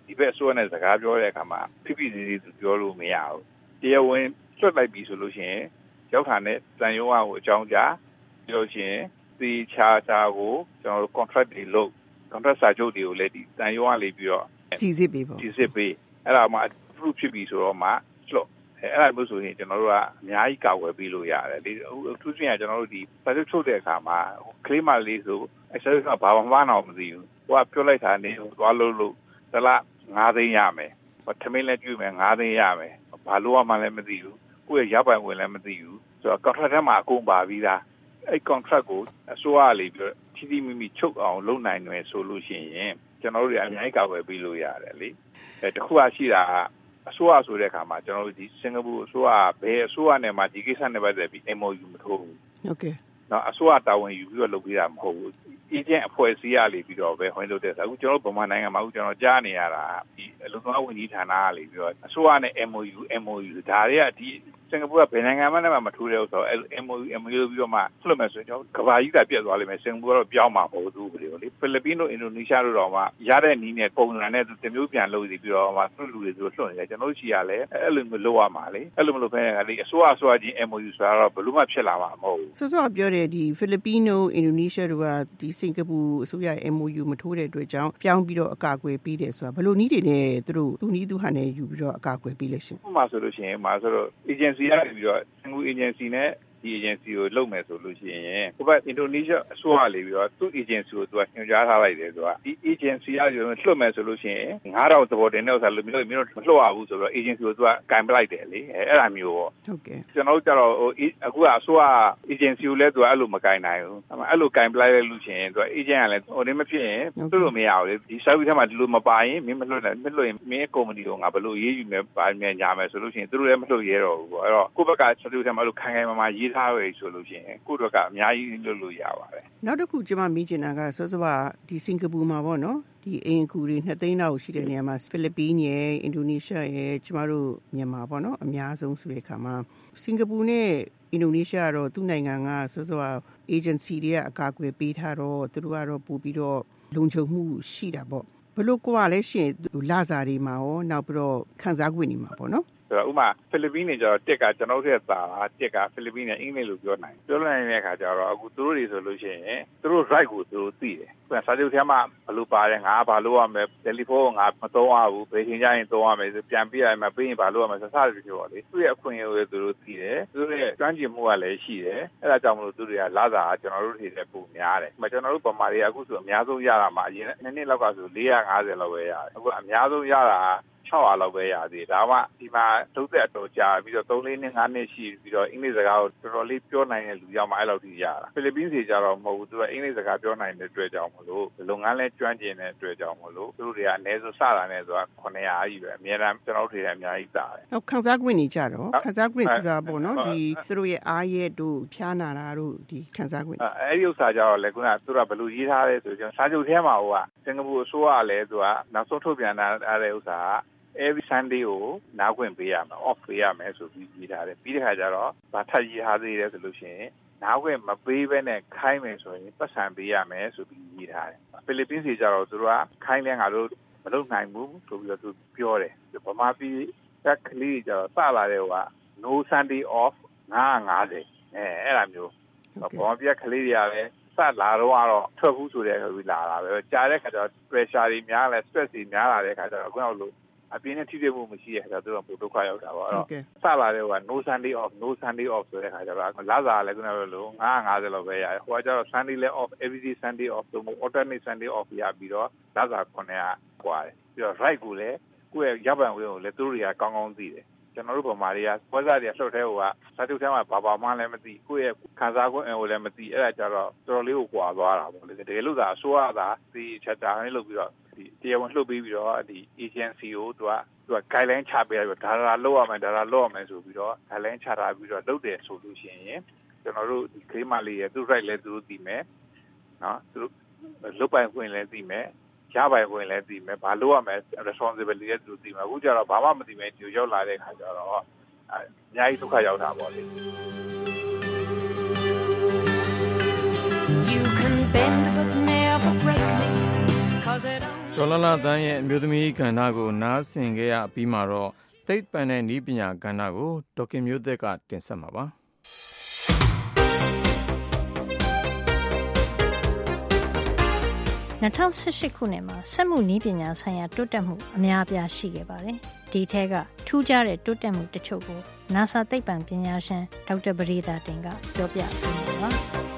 ဒီဘက်ဆိုတဲ့စကားပြောတဲ့အခါမှာဖိဖိစီစီသူပြောလို့မရဘူးတရားဝင်လွှတ်လိုက်ပြီဆိုလို့ရှိရင်ရောက်တာနဲ့တန်ရုံးအောင်ကိုအကြောင်းကြားပြောလို့ရှိရင်ဒီချာချာကိုကျွန်တော်တို့ contract တွေလုပ် contract စာချုပ်တွေကိုလည်းဒီတန်ရုံးလေးပြီးတော့စီစစ်ပေးပေါ့စီစစ်ပေးအဲ့ဒါမှ proof ဖြစ်ပြီဆိုတော့မှလွှတ်အဲ့ဒါမျိုးဆိုရင်ကျွန်တော်တို့ကအများကြီးကာဝယ်ပေးလို့ရတယ်လေသူချင်းကကျွန်တော်တို့ဒီစာချုပ်ချုပ်တဲ့အခါမှာ claim လေးဆိုအဲ့ဒါကဘာမှမအောင်မသိဘူးဟိုကပြောလိုက်တာနေသွားလို့လို့တလား၅သိန်းရမယ်ထမင်းလည်းကျွေးမယ်၅သိန်းရမယ်ဘာလို့မှလည်းမသိဘူးကိုယ့်ရဲ့ရပိုင်ဝင်လည်းမသိဘူးဆိုတော့ contract ထဲမှာအကုန်ပါပြီးသားအဲ့ contract ကိုအစိုးရလေးပြီးထိထိမိမိချုပ်အောင်လုပ်နိုင်တယ်ဆိုလို့ရှိရင်ကျွန်တော်တို့အများကြီးကာဝယ်ပေးလို့ရတယ်လေအဲတခုအရှိတာအစိုးရဆိုတဲ့အခါမှာကျွန်တော်တို့ဒီစင်ကာပူအစိုးရဘယ်အစိုးရနဲ့မှဒီကိစ္စနဲ့ပတ်သက်ပြီး M O U မထိုးဘူးဟုတ်ကဲ့နော်အစိုးရတာဝန်ယူပြီးတော့လုပ်ပေးတာမဟုတ်ဘူး agent အဖွဲ့အစည်းအလေးပြီးတော့ပဲဟိုင်းလုပ်တဲ့ဆိုအခုကျွန်တော်ဗမာနိုင်ငံမှာအခုကျွန်တော်ကြားနေရတာဒီအလုံသမားဝန်ကြီးဌာနကလေးပြီးတော့အစိုးရနဲ့ M O U M O U ဒါတွေကဒီစင်ကာပူကဘယ်နိုင်ငံမှလည်းမထိုးတဲ့ဆိုတော့ M O U M O U ပြီးတော့မှလွှတ်မယ်ဆိုရင်ကျွန်တော်ကဘာကြီးကပြတ်သွားလိမ့်မယ်စင်ကာပူကတော့ပြောင်းမှာမဟုတ်ဘူးလေဖိလစ်ပင်းတို့အင်ဒိုနီးရှားတို့တော့မှရတဲ့နည်းနဲ့ပုံစံနဲ့တမျိုးပြန်လုပ်ပြီးတော့မှသူ့လူတွေသူလွှတ်နေတယ်ကျွန်တော်တို့ရှိရလဲအဲ့လိုမျိုးလုပ်ရမှာလေအဲ့လိုမလုပ်ဖဲကလေအစိုးရအစိုးရချင်း M O U ဆိုတာတော့ဘယ်လို့မှဖြစ်လာမှာမဟုတ်ဘူးဆိုတော့ပြောတယ်ဒီဖိလစ်ပင်းတို့အင်ဒိုနီးရှားတို့ကဒီစင်ကာပူအစိုးရ M O U မထိုးတဲ့အတွက်ကြောင့်ပြောင်းပြီးတော့အကာအကွယ်ပေးတယ်ဆိုတာဘယ်လိုနည်းတွေနဲ့သူတို့သူနည်းသူဟန်နဲ့ယူပြီးတော့အကာအကွယ်ပေးလဲရှင်ဥပမာဆိုလို့ရှိရင်မှာဆိုတော့ agency ရပြီးတော့စင်ကာပူ agency နဲ့ဒီ agency ကိုလုပ်မယ်ဆိုလို့ရှိရင်ဟိုဘက်အင်ဒိုနီးရှားအစိုးရလေးပြီးတော့သူ့ agency ကိုသူကညွှန်ကြားထားလိုက်တယ်ဆိုတာဒီ agency ကလွှတ်မယ်ဆိုလို့ရှိရင်ငါးထောင်သဘောတင်တဲ့ဥစ္စာလိုမျိုးမျိုးမလွှတ်ရဘူးဆိုတော့ agency ကိုသူကကင်ပလိုက်တယ်လေအဲအဲ့ဒါမျိုးပေါ့ဟုတ်ကဲ့ကျွန်တော်တို့ကြတော့ဟိုအခုကအစိုးရ agency ကိုလည်းသူကအဲ့လိုမကင်နိုင်ဘူးအဲ့လိုကင်ပလိုက်လိုက်လို့ရှိရင်သူက agent ကလည်းဟိုနေမဖြစ်ရင်သူ့လိုမရဘူးလေဒီ service ထဲမှာဒီလိုမပါရင်မင်းမလွှတ်နိုင်မလွှတ်ရင်မင်း company ကိုငါဘယ်လိုရေးယူမယ်ပါမယ်ညာမယ်ဆိုလို့ရှိရင်သူတို့လည်းမလွှတ်ရဲတော့ဘူးပေါ့အဲ့တော့ကိုယ့်ဘက်က service ထဲမှာအဲ့လိုခိုင်ခိုင်မာမာရေးထားရဆိုလို့ရှိရင်ကိုယ့်တို့ကအများကြီးလုပ်လို့ရပါတယ်နောက်တစ်ခုကျွန်မမေးချင်တာကစောစောကဒီစင်ကာပူမှာပေါ့နော်ဒီအင်ကူတွေနှစ်သိန်းလောက်ရှိတဲ့နေရာမှာဖိလစ်ပင်းရဲ့အင်ဒိုနီးရှားရဲ့ကျမတို့မြန်မာပေါ့နော်အများဆုံးဆိုတဲ့အခါမှာစင်ကာပူနဲ့အင်ဒိုနီးရှားကတော့သူ့နိုင်ငံကစောစောက agency တွေကအကာအကွယ်ပေးထားတော့သူတို့ကတော့ပို့ပြီးတော့လုံခြုံမှုရှိတာပေါ့ဘလို့ကိုကလည်းရှင်လာစာတွေမှာရောနောက်ပြီးတော့ခန်းစား권တွေမှာပေါ့နော်ဆိုတော့ဥမာဖိလစ်ပင်းတွေကျတော့တက်ကကျွန်တော်တို့ရဲ့သာတာတက်ကဖိလစ်ပင်းနဲ့အင်္ဂလိပ်လိုပြောနိုင်ပြောနိုင်တဲ့အခါကျတော့အခုသူတို့တွေဆိုလို့ရှိရင်သူတို့ right ကိုသူတို့သိတယ်ပြန်စာချုပ်ထဲမှာဘလို့ပါတယ်ငါဘာလို့ရမလဲတယ်လီဖုန်းကိုငါမသုံးရဘူးဘယ်ချိန်ကျရင်သုံးရမယ်ဆိုပြန်ပြရမယ်ပြီးရင်ဘာလို့ရမလဲစစတွေပြောလေသူ့ရဲ့အခွင့်အရေးကိုသူတို့သိတယ်သူတို့ရဲ့ကျွမ်းကျင်မှုကလည်းရှိတယ်အဲ့ဒါကြောင့်မလို့သူတွေကလာစာကကျွန်တော်တို့တွေလည်းပုံများတယ်မကျွန်တော်တို့ပမာတွေကအခုဆိုအများဆုံးရတာမှာအရင်နှစ်နှစ်လောက်ကဆို၄၅၀လောက်ပဲရတယ်အခုအများဆုံးရတာ၆၀၀လောက်ပဲရသေးတယ်ဒါမှဒီမှာသုံးသက်အတော်ကြာပြီးတော့၃၄နှစ်၅နှစ်ရှိပြီးတော့အင်္ဂလိပ်စကားကိုတော်တော်လေးပြောနိုင်တဲ့လူရောက်မှအဲ့လောက်ထိရတာဖိလစ်ပင်းစီကြတော့မဟုတ်ဘူးသူကအင်္ဂလိပ်စကားပြောနိုင်တဲ့အတွက်ကြောင့်မလို့လုပ်ငန်းလဲကျွမ်းကျင်တဲ့အတွက်ကြောင့်မလို့သူတို့တွေကအနည်းဆုံးစတာနဲ့ဆိုတာခုနှစ်ရာကြီးပဲအများအားကျွန်တော်တို့တွေအများကြီးတာတယ်ဟုတ်ခန်းစား권နေကြတော့ခန်းစား권ဆိုတာပေါ့နော်ဒီသူတို့ရဲ့အားရဲတို့ဖျားနာတာတို့ဒီခန်းစား권 အဲ့ဒီဥစ္စာကြတော့လေခုနကသူတို့ကဘယ်လိုရေးထားလဲဆိုကျွန်တော်စာချုပ်ထဲမှာဟိုကစင်ကာပူအစိုးရကလည်းသူကနောက်ဆုံးထုတ်ပြန်ထားတဲ့ဥစ္စာကevery Sunday ကိုနားခွင့်ပေးရမယ် off ပေးရမယ်ဆိုပြီးရေးထားတယ်ပြီးတဲ့ခါကျတော့ဗာထပ်ရေးထားသေးတယ်ဆိုလို့ရှိရင်နားခွင့်မပေးဘဲနဲ့ခိုင်းမယ်ဆိုရင်ပတ်စံပေးရမယ်ဆိုပြီးရေးထားတယ်ဖိလစ်ပင်းစီကျတော့သူတို့ကခိုင်းလဲငါတို့မလုပ်နိုင်ဘူးဆိုပြီးတော့သူပြောတယ်ဗမာပြည်ကကလေးကျတော့စလာတဲ့ဟိုက no Sunday off ငါးငါးဆယ်အဲအဲ့လိုမျိုးဗမာပြည်ကကလေးတွေကလည်းစလာတော့ကတော့ထွက်ဘူးဆိုတဲ့ခါပြီးလာတာပဲကြားတဲ့ခါကျတော့ pressure တွေများလဲ stress တွေများလာတဲ့ခါကျတော့အခုနောက်လို့အပြင်းနဲ့ထိတွေ့မှုမရှိတဲ့ခါကျတော့သူတို့ဒုက္ခရောက်တာပေါ့အဲ့တော့စလာတဲ့ဟိုက no Sunday off no Sunday off ဆိုတဲ့ခါကျတော့လာစားလည်းခုနကလိုငါး၅၀လောက်ပဲရတယ်ဟိုကကျတော့ Sunday လည်း off everyday Sunday off ဆိုတော့ alternate Sunday off ရပြီးတော့လာစားခုနှစ်ရာกว่าတယ်ပြီးတော့ right ကိုလည်းကိုယ့်ရဲ့ရပ်ပံဝင်ကိုလည်းသူတို့တွေကကောင်းကောင်းသိတယ်ကျွန်တော်တို့ဗမာတွေကပွဲစားတွေလှုပ်ထဲဟိုကစာချုပ်ထဲမှာဘာဘာမှလည်းမသိကိုယ့်ရဲ့ခံစား권အင်ကိုလည်းမသိအဲ့ဒါကြတော့တော်တော်လေးကိုကွာသွားတာပေါ့လေတကယ်လို့သာအစိုးရသာဒီချက်တာဟင်းလုပ်ပြီးတော့ဒီတရားဝင်လှုပ်ပြီးပြီးတော့ဒီ agency ကိုသူကသူက guideline ချပေးပြီးတော့ဒါဒါလုပ်ရမယ်ဒါဒါလုပ်ရမယ်ဆိုပြီးတော့ guideline ချထားပြီးတော့လုပ်တယ်ဆိုလို့ရှိရင်ကျွန်တော်တို့ဒီ claim လေးရဲ့သူ right လည်းသူတို့သိမယ်နော်သူတို့လုပ်ပိုင်ခွင့်လည်းသိမယ်ရပိုင်ခွင့်လည်းသိမယ်ဘာလုပ်ရမယ် responsibility လည်းသူသိမယ်အခုကျတော့ဘာမှမသိမယ်ဒီရောက်လာတဲ့ခါကျတော့အများကြီးဒုက္ခရောက်တာပေါ့လေ You can bend but never break me 'cause it ဒေါ်လာလာတန်းရဲ့အမျိုးသမီးကဏ္ဍကိုနားဆင်ခဲ့ရပြီးမှတော့သိပ္ပံနဲ့နည်းပညာကဏ္ဍကိုဒေါက်ခင်မျိုးသက်ကတင်ဆက်မှာပါ၂၀၁၈ခုနှစ်မှာစက်မှုနည်းပညာဆိုင်ရာတိုးတက်မှုအများအပြားရှိခဲ့ပါတယ်။ဒီထဲကထူးခြားတဲ့တိုးတက်မှုတချို့ကို NASA သိပ္ပံပညာရှင်ဒေါက်တာပဒေသာတင်ကပြောပြပေးမှာပါ။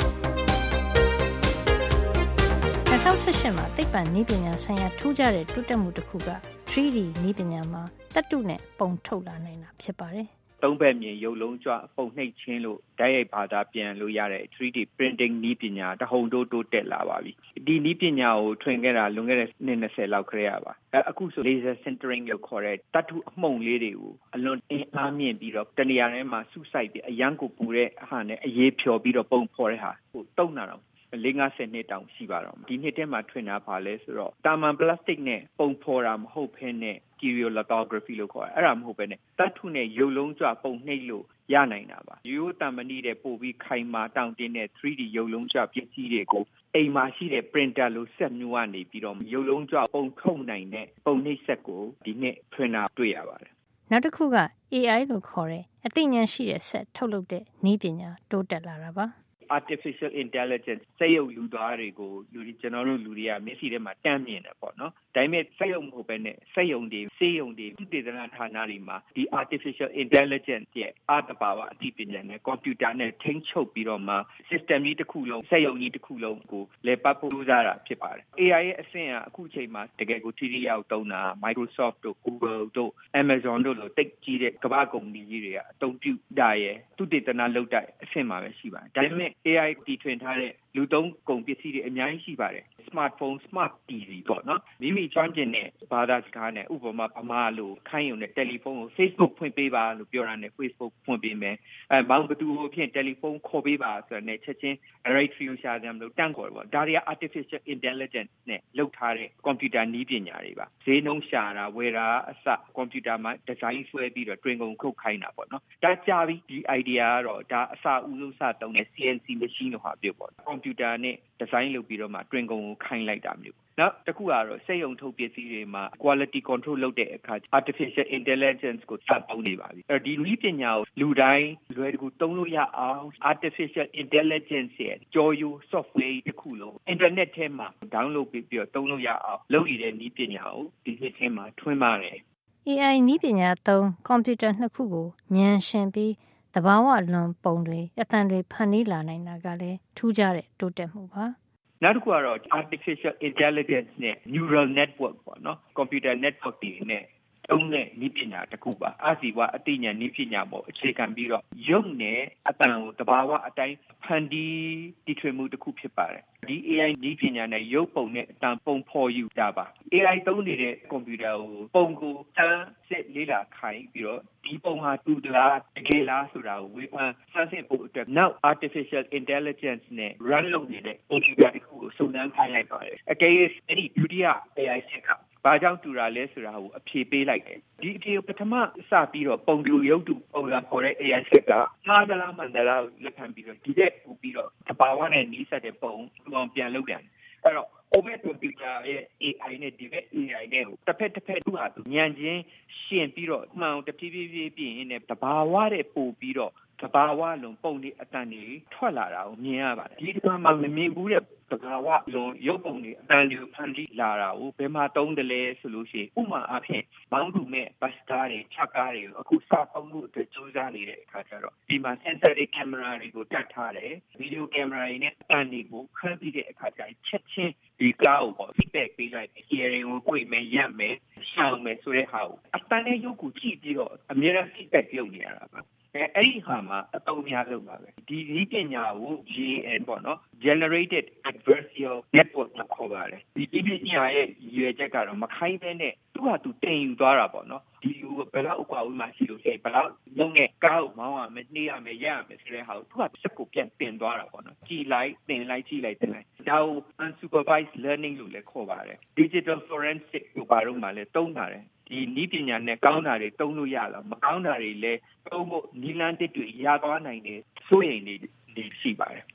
၂၀၁၈မှာသိပ္ပံနည်းပညာဆိုင်ရာထူးခြားတဲ့တိုးတက်မှုတစ်ခုက three D နည်းပညာမှာသတ္တုနဲ့ပုံထုတ်လာနိုင်တာဖြစ်ပါတယ်။သုံးဘက်မြင်ရုပ်လုံးကြွပုံနှိပ်ခြင်းလို့ဓာတ်ရိုက်ဘာသာပြန်လို့ရတဲ့ three D printing နည်းပညာတဟုန်တိုးတိုးတက်လာပါပြီ။ဒီနည်းပညာကိုထွင်ခဲ့တာလွန်ခဲ့တဲ့နှစ်၂၀လောက်ခရေရပါ။အခုဆို laser sintering လို့ခေါ်တဲ့သတ္တုအမှုန့်လေးတွေကိုအလွန်အင်အားမြင့်ပြီးတော့တနေရာထဲမှာစုစိုက်ပြီးအရန်ကိုပူတဲ့ဟာနဲ့အရေးဖြော်ပြီးတော့ပုံဖော်တဲ့ဟာဟိုတုံးတာတော့လေးငါးဆယ်နှစ်တောင်ရှိပါတော့ဒီနှစ်ထဲမှာထွင်တာပါလဲဆိုတော့တာမန်ပလတ်စတစ်နဲ့ပုံဖော်တာမဟုတ်ဘဲနဲ့ stereolithography လို့ခေါ်တယ်အဲ့ဒါမဟုတ်ဘဲနဲ့သတ္တုနဲ့ရုပ်လုံးကြွပုံနှိပ်လို့ရနိုင်တာပါရိုးတံမဏိတဲ့ပို့ပြီးခိုင်မာတောင့်တင်းတဲ့ three D ရုပ်လုံးကြွပစ္စည်းတွေကိုအိမ်မှာရှိတဲ့ printer လို့စက်မျိုးကနေပြီးတော့ရုပ်လုံးကြွပုံထုတ်နိုင်တဲ့ပုံနှိပ်စက်ကိုဒီနှစ်ထွင်တာတွေ့ရပါတယ်နောက်တစ်ခုက A I လို့ခေါ်တဲ့အသိဉာဏ်ရှိတဲ့စက်ထုတ်လုပ်တဲ့နည်းပညာတိုးတက်လာတာပါ artificial intelligence စက်ရုပ်လူသားတွေကိုလူတွေကျွန်တော်တို့လူတွေကမျက်စိထဲမှာတန်းမြင်တယ်ပေါ့နော်ဒါပေမဲ့စက်ရုံမဟုတ်ဘဲနဲ့စက်ရုံတွေစေးရုံတွေသုတေသနဌာနတွေမှာဒီ artificial intelligence ရဲ့အတဘာဝအသိပညာနဲ့ computer နဲ့ထိန်းချုပ်ပြီးတော့မှ system ကြီးတစ်ခုလုံးစက်ရုံကြီးတစ်ခုလုံးကိုလဲပတ်ဖို့လုပ်ကြတာဖြစ်ပါတယ် A I ရဲ့အဆင့်ကအခုချိန်မှာတကယ်ကိုထိထိရောက်သုံးတာ Microsoft တို့ Google တို့ Amazon တို့လိုတိတ်ကြီးတဲ့ကမ္ဘာကုမ္ပဏီကြီးတွေကအသုံးပြုတာရဲ့သုတေသနလုပ်တဲ့အဆင့်မှာပဲရှိပါတယ်ဒါပေမဲ့A I တီထွင်ထားတဲ့လူသုံးကုန်ပစ္စည်းတွေအများကြီးရှိပါတယ် smartphone smart T V ပေါ့နော်မိမိကျွမ်းကျင်တဲ့ဘာသာစကားနဲ့ဥပမာဗမာလိုခိုင်းရုံနဲ့တယ်လီဖုန်းကို Facebook ဖွင့်ပေးပါလို့ပြောတာနဲ့ Facebook ဖွင့်ပေးမယ်အဲဘောင်ဘသူကိုဖြင့်တယ်လီဖုန်းခေါ်ပေးပါဆိုတော့ねချက်ချင်း directory ကိုရှာတယ်မလို့တန်းခေါ်တယ်ပေါ့ဒါတွေက artificial intelligence နဲ့လုပ်ထားတဲ့ computer နည်းပညာတွေပါဈေးနှုန်းရှာတာဝယ်တာအစ computer မှာ design ဆွဲပြီးတော့တွင်ကုန်ခုတ်ခိုင်းတာပေါ့နော်ဒါကြာပြီဒီ idea ကတော့ဒါအစအဦးဆုံးစတုံးတဲ့ C N C machine လို့ဟာပြောပေါ့ကွန်ပျူတာနဲ့ design လုပ်ပြီးတော့မှတွင်ကုန်ကိုခိုင်းလိုက်တာမျိုးနောက်တစ်ခုကတော့စက်ရုံထုတ်ပစ္စည်းတွေမှာ quality control လုပ်တဲ့အခါ artificial intelligence ကိုစသုံးနေပါပြီအဲဒီနည်းပညာကိုလူတိုင်းလွယ်တကူသုံးလို့ရအောင် artificial intelligence ရဲ့ကြော်ယူ software တစ်ခုလုံး internet ထဲမှာ download ပြီးပြီးတော့သုံးလို့ရအောင်လုပ်ရတဲ့နည်းပညာကိုဒီနှစ်ထဲမှာထွင်ပါတယ် A I နည်းပညာသုံးကွန်ပျူတာနှစ်ခုကိုဉာဏ်ရှင်ပြီးသဘာဝလွန်ပုံတွေအသံတွေဖန်တီးလာနိုင်တာကလည်းထူးခြားတဲ့တိုးတက်မှုပါနောက်တစ်ခုကတော့ artificial intelligence နဲ့ neural network ပေါ့နော် computer network တွေနဲ့တုံးတဲ့နည်းပညာတစ်ခုပါအာဇီဝအသိဉာဏ်နည်းပညာပေါ်အခြေခံပြီးတော့ရုပ်နဲ့အတန်ကိုသဘာဝအတိုင်းဖန်တီးတည်ထွင်မှုတစ်ခုဖြစ်ပါတယ်ဒီ A I နည်းပညာနဲ့ရုပ်ပုံနဲ့အတန်ပုံဖော်ယူတာပါ A I သုံးနေတဲ့ကွန်ပျူတာကိုပုံကိုစမ်းစစ်လေ့လာခိုင်းပြီးတော့ဒီပုံဟာတူတလားတကယ်လားဆိုတာကိုဝေဖန်စမ်းစစ်ဖို့အတွက်နောက် artificial intelligence နဲ့ run လုပ်နေတဲ့ကွန်ပျူတာတစ်ခုကိုစုံစမ်းခိုင်းလိုက်ပါတယ်အကယ်၍အဲ့ဒီဒုတိယ A I စက်ကဘာကြောင့်တူတာလဲဆိုတာကိုအဖြေပေးလိုက်တယ်ဒီအဖြေကိုပထမစပြီးတော့ပုံတူရုပ်တူပုံစံပေါ်တဲ့ A I ဆက်ကမှားသလားမှန်သလားလက်ခံပြီးတော့ဒီတဲ့ပူပြီးတော့တဘာဝနဲ့နီးစပ်တဲ့ပုံပြန်လုပ်တယ်အဲ့တော့ over computer ရဲ့ A I နဲ့ဒီဘက် A I နဲ့တစ်ဖက်တစ်ဖက်သူ့ဟာသူဉာဏ်ချင်းရှင်ပြီးတော့မှန်တဖြည်းဖြည်းဖြည်းပြင်ရင်းနဲ့တဘာဝတဲ့ပို့ပြီးတော့တဘာဝလုံးပုံတွေအတန်တွေထွက်လာတာကိုမြင်ရပါတယ်ဒီကမှာမမြင်ဘူးတဲ့တဘာဝလုံးရုပ်ပုံတွေအတန်တွေဖန်တီးလာတာကိုဘယ်မှာသုံးတယ်လဲဆိုလို့ရှိရင်ဥမာအဖြစ်မောင်းသူမဲ့ဘတ်စကားတွေချက်ကားတွေအခုစသုံးဖို့အတွက်ကြိုးစားနေတဲ့အခါကျတော့ဒီမှာ sensor တွေ camera တွေကိုတက်ထားတယ် video camera တွေနဲ့အတန်တွေကိုခန့်ပြီးတဲ့အခါကျရင်ချက်ချင်းဒီကားကို feedback ပေးလိုက်တယ် hearing ကိုကိုယ်မဲ့ရက်မဲ့ရှောင်းမဲ့ဆိုတဲ့ဟာကိုအတန်နဲ့ရုပ်ကိုကြည့်ပြီးတော့အများအား feedback လုပ်နေရတာပါအဲ့ဒီဟာမှာအသုံးများလို့ပါပဲဒီနည်းပညာကို G A N ပေါ့နော် generated adversarial network လို့ခေါ်ပါတယ်ဒီနည်းပညာရဲ့ရွယ်ချက်ကတော့မခိုင်းဘဲနဲ့သူ့ဟာသူတင်ယူသွားတာပေါ့နော်ဒီဘယ်လောက်အကွာအဝေးမှာရှိလို့ရှိရင်ဘယ်လောက်လုံးနဲ့ကားကိုမောင်းရမယ်နှေးရမယ်ရရမယ်ဆိုတဲ့ဟာကိုသူကစက်ကိုပြန်တင်သွားတာပေါ့နော်ကြည်လိုက်တင်လိုက်ကြည့်လိုက်တင်လိုက်ဒါကို unsupervised learning လို့လည်းခေါ်ပါတယ် digital forensic လို့ပါတော့မှလည်းသုံးပါတယ်ဒီနည်းပညာနဲ့ကောင်းတာတွေသုံးလို့ရလားမကောင်းတာတွေလည်းသုံးဖို့နည်းလမ်းတစ်တွေရသွားနိုင်တယ်စိုးရိမ်နေရှိပါတယ်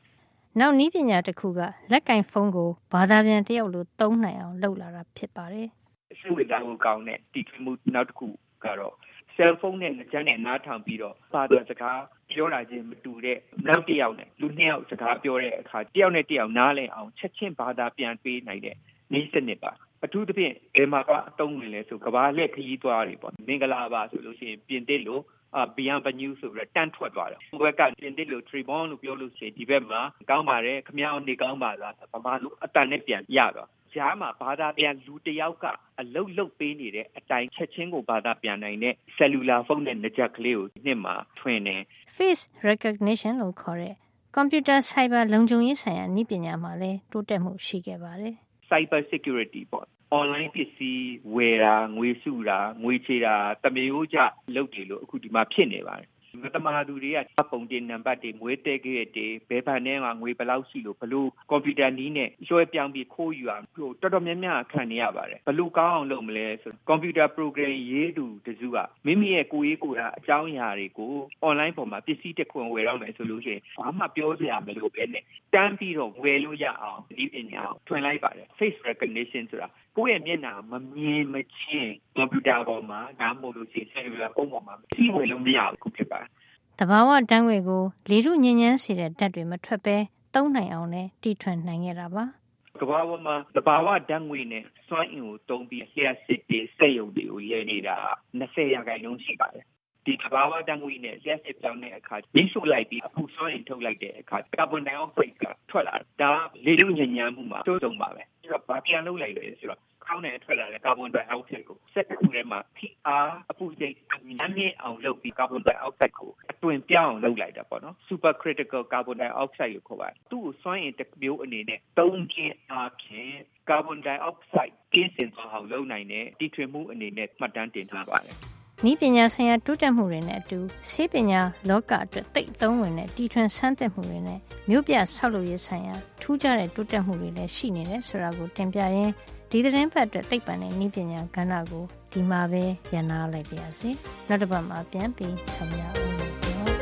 နောက်နည်းပညာတစ်ခုကလက်ကင်ဖုန်းကိုဘာသာပြန်တယောက်လိုသုံးနိုင်အောင်လုပ်လာတာဖြစ်ပါတယ်။စိတ်ဝင်စားဖို့ကောင်းတဲ့တီထွင်မှုနောက်တစ်ခုကတော့ cell phone နဲ့ကြမ်းနဲ့နားထောင်ပြီးတော့ဘာသာစကားပြောတာချင်းမတူတဲ့နောက်တစ်ယောက်နဲ့လူနှစ်ယောက်စကားပြောတဲ့အခါတယောက်နဲ့တယောက်နားလည်အောင်ချက်ချင်းဘာသာပြန်ပေးနိုင်တဲ့နည်းစနစ်ပါအထူးသဖြင့်ဘယ်မှာကအသုံးဝင်လဲဆိုကဘာလက်ခရီးသွားတွေပေါ့မင်္ဂလာပါဆိုလို့ရှိရင်ပြင်သစ်လို့အာဘီယန်ဘနျူဆိုပြီးတန်းထွက်သွားတယ်ဘက်ကပြင်သစ်လို့ tribon လို့ပြောလို့ရှိရင်ဒီဘက်မှာကောင်းပါတယ်ခမအောင်နေကောင်းပါလားဗမာလူအတန်နဲ့ပြန်ရတော့ဂျားမှာဘာသာပြန်လူတယောက်ကအလုတ်လုတ်ပေးနေတဲ့အတိုင်းချက်ချင်းကိုဘာသာပြန်နိုင်တဲ့ cellular phone နဲ့နှကြက်ကလေးကိုနှစ်မှာထွင်တယ် face recognition လို့ခေါ်တဲ့ computer cyber လုံခြုံရေးဆိုင်ရာနည်းပညာမှာလည်းတိုးတက်မှုရှိခဲ့ပါတယ် cyber security ပေါ့ online ပစ္စည်းဝယ်တာငွေစုတာငွေချေတာတမျိုးကြလုပ်တယ်လို့အခုဒီမှာဖြစ်နေပါတယ်မတမာသူတွေကပုံတင်နံပါတ်တွေမွေးတဲ့ခဲ့တဲ့ဘယ်ဘန်ထဲမှာငွေဘယ်လောက်ရှိလို့ဘလို့ကွန်ပျူတာနည်းနဲ့ရွှဲပြောင်းပြီးခိုးယူအောင်တော်တော်များများခံနေရပါတယ်ဘလို့ကောင်းအောင်လုပ်မလဲဆိုကွန်ပျူတာ program ရေးသူတစုကမိမိရဲ့ကိုယ်ရေးကိုယ်တာအကြောင်းအရာတွေကို online ပေါ်မှာပစ္စည်းတစ်ခုဝယ်တော့မယ်ဆိုလို့ရှိရင်ဘာမှပြောစရာမလိုပဲနဲ့တန်းပြီးတော့ဝယ်လို့ရအောင်ဒီပညာကိုထွင်လိုက်ပါတယ် face recognition ဆိုတာကိုယ့်ရဲ့မျက်နှာမမြင်မချင်းကွန်ပျူတာပေါ်မှာဒါမှမဟုတ်လို့ရှိရင် cellular phone ပေါ်မှာကြည့်ဝယ်လို့မရဘူးဖြစ်ပါတယ်တဘာဝတန်းငွေကိုလေထုညဉ့်ဉန်းစေတဲ့ဓာတ်တွေမထွက်ပဲသုံးနိုင်အောင်လည်းတီထွင်နိုင်ခဲ့တာပါကဘာဝမှာတဘာဝတန်းငွေနဲ့စွမ်းအင်ကိုသုံးပြီးလျှက်စစ်တွေစက်ရုံတွေကိုလဲနေတာ20ရာခိုင်နှုန်းရှိပါတယ်ဒီတဘာဝတန်းငွေနဲ့လျှက်စစ်ပြောင်းတဲ့အခါဒီဆိုလိုက်ပြီးအခုစွမ်းအင်ထုတ်လိုက်တဲ့အခါကာဗွန်ဒိုင်အောက်ဆိုဒ်ကထွက်လာတာလေထုညဉ့်ဉန်းမှုမှာတိုးဆုံးပါပဲအဲ့တော့ဘာပြန်လုပ်လိုက်လဲဆိုတော့ကောင်းတဲ့ထွက်လာတဲ့ကာဗွန်ဒိုင်အောက်ဆိုဒ်ကိုစက်တစ်ခုထဲမှာဖိအားအပူချိန်နည်းနည်းအောင်လုပ်ပြီးကာဗွန်ဒိုင်အောက်ဆိုဒ်ကိုအတွင်ပြောင်းအောင်လုပ်လိုက်တာပေါ့နော် super critical carbon dioxide ကိုခေါ်ပါတယ်သူ့ကိုစွမ်းအင်တစ်မျိုးအနေနဲ့သုံးခြင်းအပြင်ကာဗွန်ဒိုင်အောက်ဆိုဒ်ကင်းစင်သွားအောင်လုပ်နိုင်တဲ့တီထွင်မှုအနေနဲ့မှတ်တမ်းတင်ထားပါတယ်နည်းပညာဆိုင်ရာတိုးတက်မှုတွေနဲ့အတူဆေးပညာလောကအတွက်သိပ်သုံးဝင်တဲ့တီထွင်ဆန်းသစ်မှုတွေနဲ့မြို့ပြဆောက်လုပ်ရေးဆိုင်ရာထူးခြားတဲ့တိုးတက်မှုတွေလည်းရှိနေတယ်ဆိုတာကိုတင်ပြရင်းဒီသတင်းပတ်အတွက်သိပ္ပံနဲ့နည်းပညာကဏ္ဍကိုဒီမှာပဲရန်နာလိုက်ပါရစေ။နောက်တစ်ပတ်မှာပြန်ပြီးဆောင်ရအောင်လို့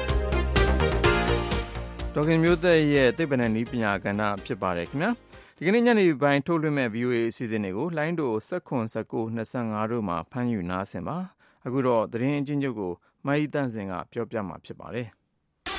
ဒေါခင်မျိုးသက်ရဲ့သိပ္ပံနဲ့နည်းပညာကဏ္ဍဖြစ်ပါတယ်ခင်ဗျာ။ဒီကနေ့ညနေပိုင်းထုတ်လွှင့်မဲ့ ဗီအိုအေ အစီအစဉ်တွေကိုလိုင်းဒို၁၇ ၁၉ ၂၅တို့မှာဖမ်းယူနားဆင်ပါ။အခုတော့သတင်းအချင်းချုပ်ကိုမိုင်းတန့်စင်ကပြောပြမှာဖြစ်ပါတယ်။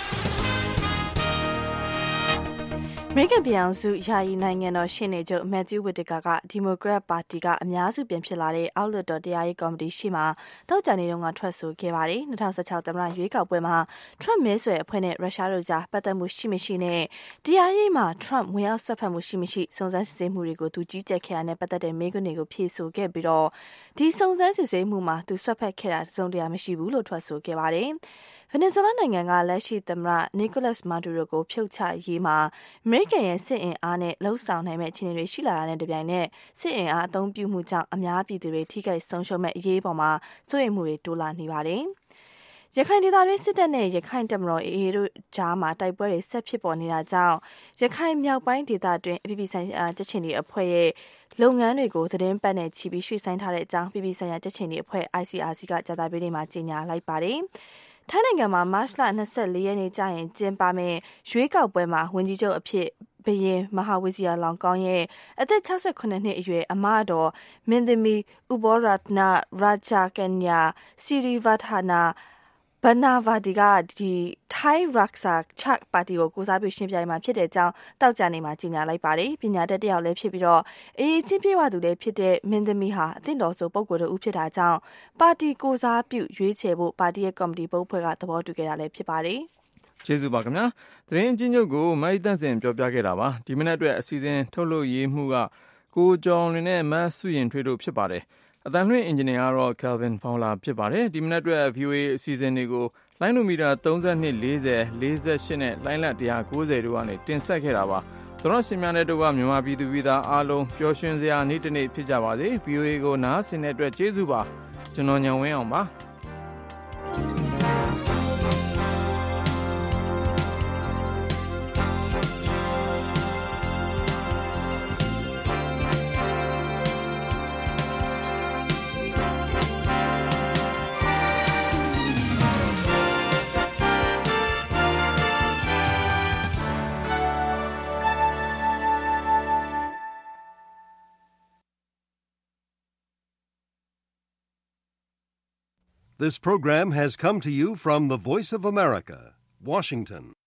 အမေရိကန်ပြည်အောင်စုယာယီနိုင်ငံတော်ရှေ့နေချုပ်မက်သျူးဝစ်တကာကဒီမိုကရက်ပါတီကအများစုပြန်ဖြစ်လာတဲ့အောက်လွှတ်တော်တရားရေးကော်မတီရှေ့မှာတောက်ကြနေတုန်းကထွက်ဆိုခဲ့ပါတယ်။၂၀၁၆သမ္မတရွေးကောက်ပွဲမှာထရမ့်မဲဆွယ်အဖွဲ့နဲ့ရုရှားတို့ကြားပတ်သက်မှုရှိမရှိနဲ့တရားရေးမှာထရမ့်ဝင်ရောက်ဆွတ်ဖက်မှုရှိမရှိစုံစမ်းစစ်ဆေးမှုတွေကိုသူကြီးကြပ်ခဲ့တာနဲ့ပတ်သက်တဲ့မေးခွန်းတွေကိုဖြေဆိုခဲ့ပြီးတော့ဒီစုံစမ်းစစ်ဆေးမှုမှာသူဆွတ်ဖက်ခဲ့တာတစုံတရာမရှိဘူးလို့ထွက်ဆိုခဲ့ပါတယ်။ဗင်နီဇွဲလားနိုင်ငံကလက်ရှိသမ္မတနီကိုလပ်မာဒူရိုကိုဖြုတ်ချရေးမှာအမေရိကန်ရဲ့စစ်အင်အားနဲ့လှုံ့ဆော်နိုင်မဲ့အခြေအနေတွေရှိလာတာနဲ့တပြိုင်နက်စစ်အင်အားအသုံးပြုမှုကြောင့်အများပြည်သူတွေထိခိုက်ဆုံးရှုံးမဲ့အရေးပေါ်မှာစိုးရိမ်မှုတွေတိုးလာနေပါတယ်။ရခိုင်ဒေသတွင်းစစ်တပ်နဲ့ရခိုင်တပ်မတော် အေအေ တို့ကြားမှာတိုက်ပွဲတွေဆက်ဖြစ်ပေါ်နေတာကြောင့်ရခိုင်မြောက်ပိုင်းဒေသတွင်းအပြည်ပြည်ဆိုင်ရာကြက်ချင်တွေအဖွဲ့ရဲ့လုပ်ငန်းတွေကိုသတင်းပတ်နဲ့ချီပြီးရွှေ့ဆိုင်းထားတဲ့အကြောင်းပြည်ပြည်ဆိုင်ရာကြက်ချင်တွေအဖွဲ့ အိုင် စီ အာർ စီ ကကြာသပတေးနေ့မှာကြေညာလိုက်ပါတယ်။ထိုင်းနိုင်ငံမှာမတ်လ၂၄ရက်နေ့ကျရင်ကျင်းပမယ့်ရွေးကောက်ပွဲမှာဝန်ကြီးချုပ်အဖြစ်ဘုရင်မဟာဝီဇီယာလောင်ကောင်းရဲ့အသက်၆၇နှစ်အရွယ်အမတော်မင်းသမီးဥဘောရတနာရာဂျာကညာစီရီဗတ်ဟာနာဘနာဗာဒီကဒီထိုင်းရက်ဆာချက်ပါတီကိုကိုစားပြုရှင်းပြမှာဖြစ်တဲ့အကြောင်းတောက်ကြနေမှာကြေညာလိုက်ပါတယ်ပညာတတ်တယောက်လည်းဖြစ်ပြီးတော့အရေးချင်းပြေဝသူလည်းဖြစ်တဲ့မင်းသမီးဟာအသင့်တော်ဆုံးပုဂ္ဂိုလ်တို့ဦးဖြစ်တာကြောင့်ပါတီကိုစားပြုရွေးချယ်ဖို့ပါတီရဲ့ကော်မတီဘုတ်ဖွဲ့ကသဘောတူခဲ့တာလည်းဖြစ်ပါတယ်ကျေးဇူးပါခင်ဗျာသတင်းအချင်းချုပ်ကိုမိုင်းတန့်စင်ပြောပြခဲ့တာပါဒီမနေ့အတွက်အစီအစဉ်ထုတ်လုပ်ရေးမှုကကိုကျော်လွင်နဲ့မတ်စုရင်ထွေးတို့ဖြစ်ပါတယ်အတန်လွှင့်အင်ဂျင်နီယာကတော့ Kelvin Fowler ဖြစ်ပါတယ်ဒီမနေ့အတွက် ဗီအိုအေ အစီအစဉ်တွေကိုလိုင်းနိုမီတာ၃၂ ၄၀ ၄၈နဲ့လိုင်းလ၁၉၀တို့ကနေတင်ဆက်ခဲ့တာပါသောရရှင်များနဲ့တို့ကမြန်မာပြည်သူပြည်သားအားလုံးပျော်ရွှင်စရာနေ့တစ်နေ့ဖြစ်ကြပါစေ ဗီအိုအေ ကိုနားဆင်တဲ့အတွက်ကျေးဇူးပါကျွန်တော်ညံဝင်းအောင်ပါ This program has come to you from the Voice of America, Washington.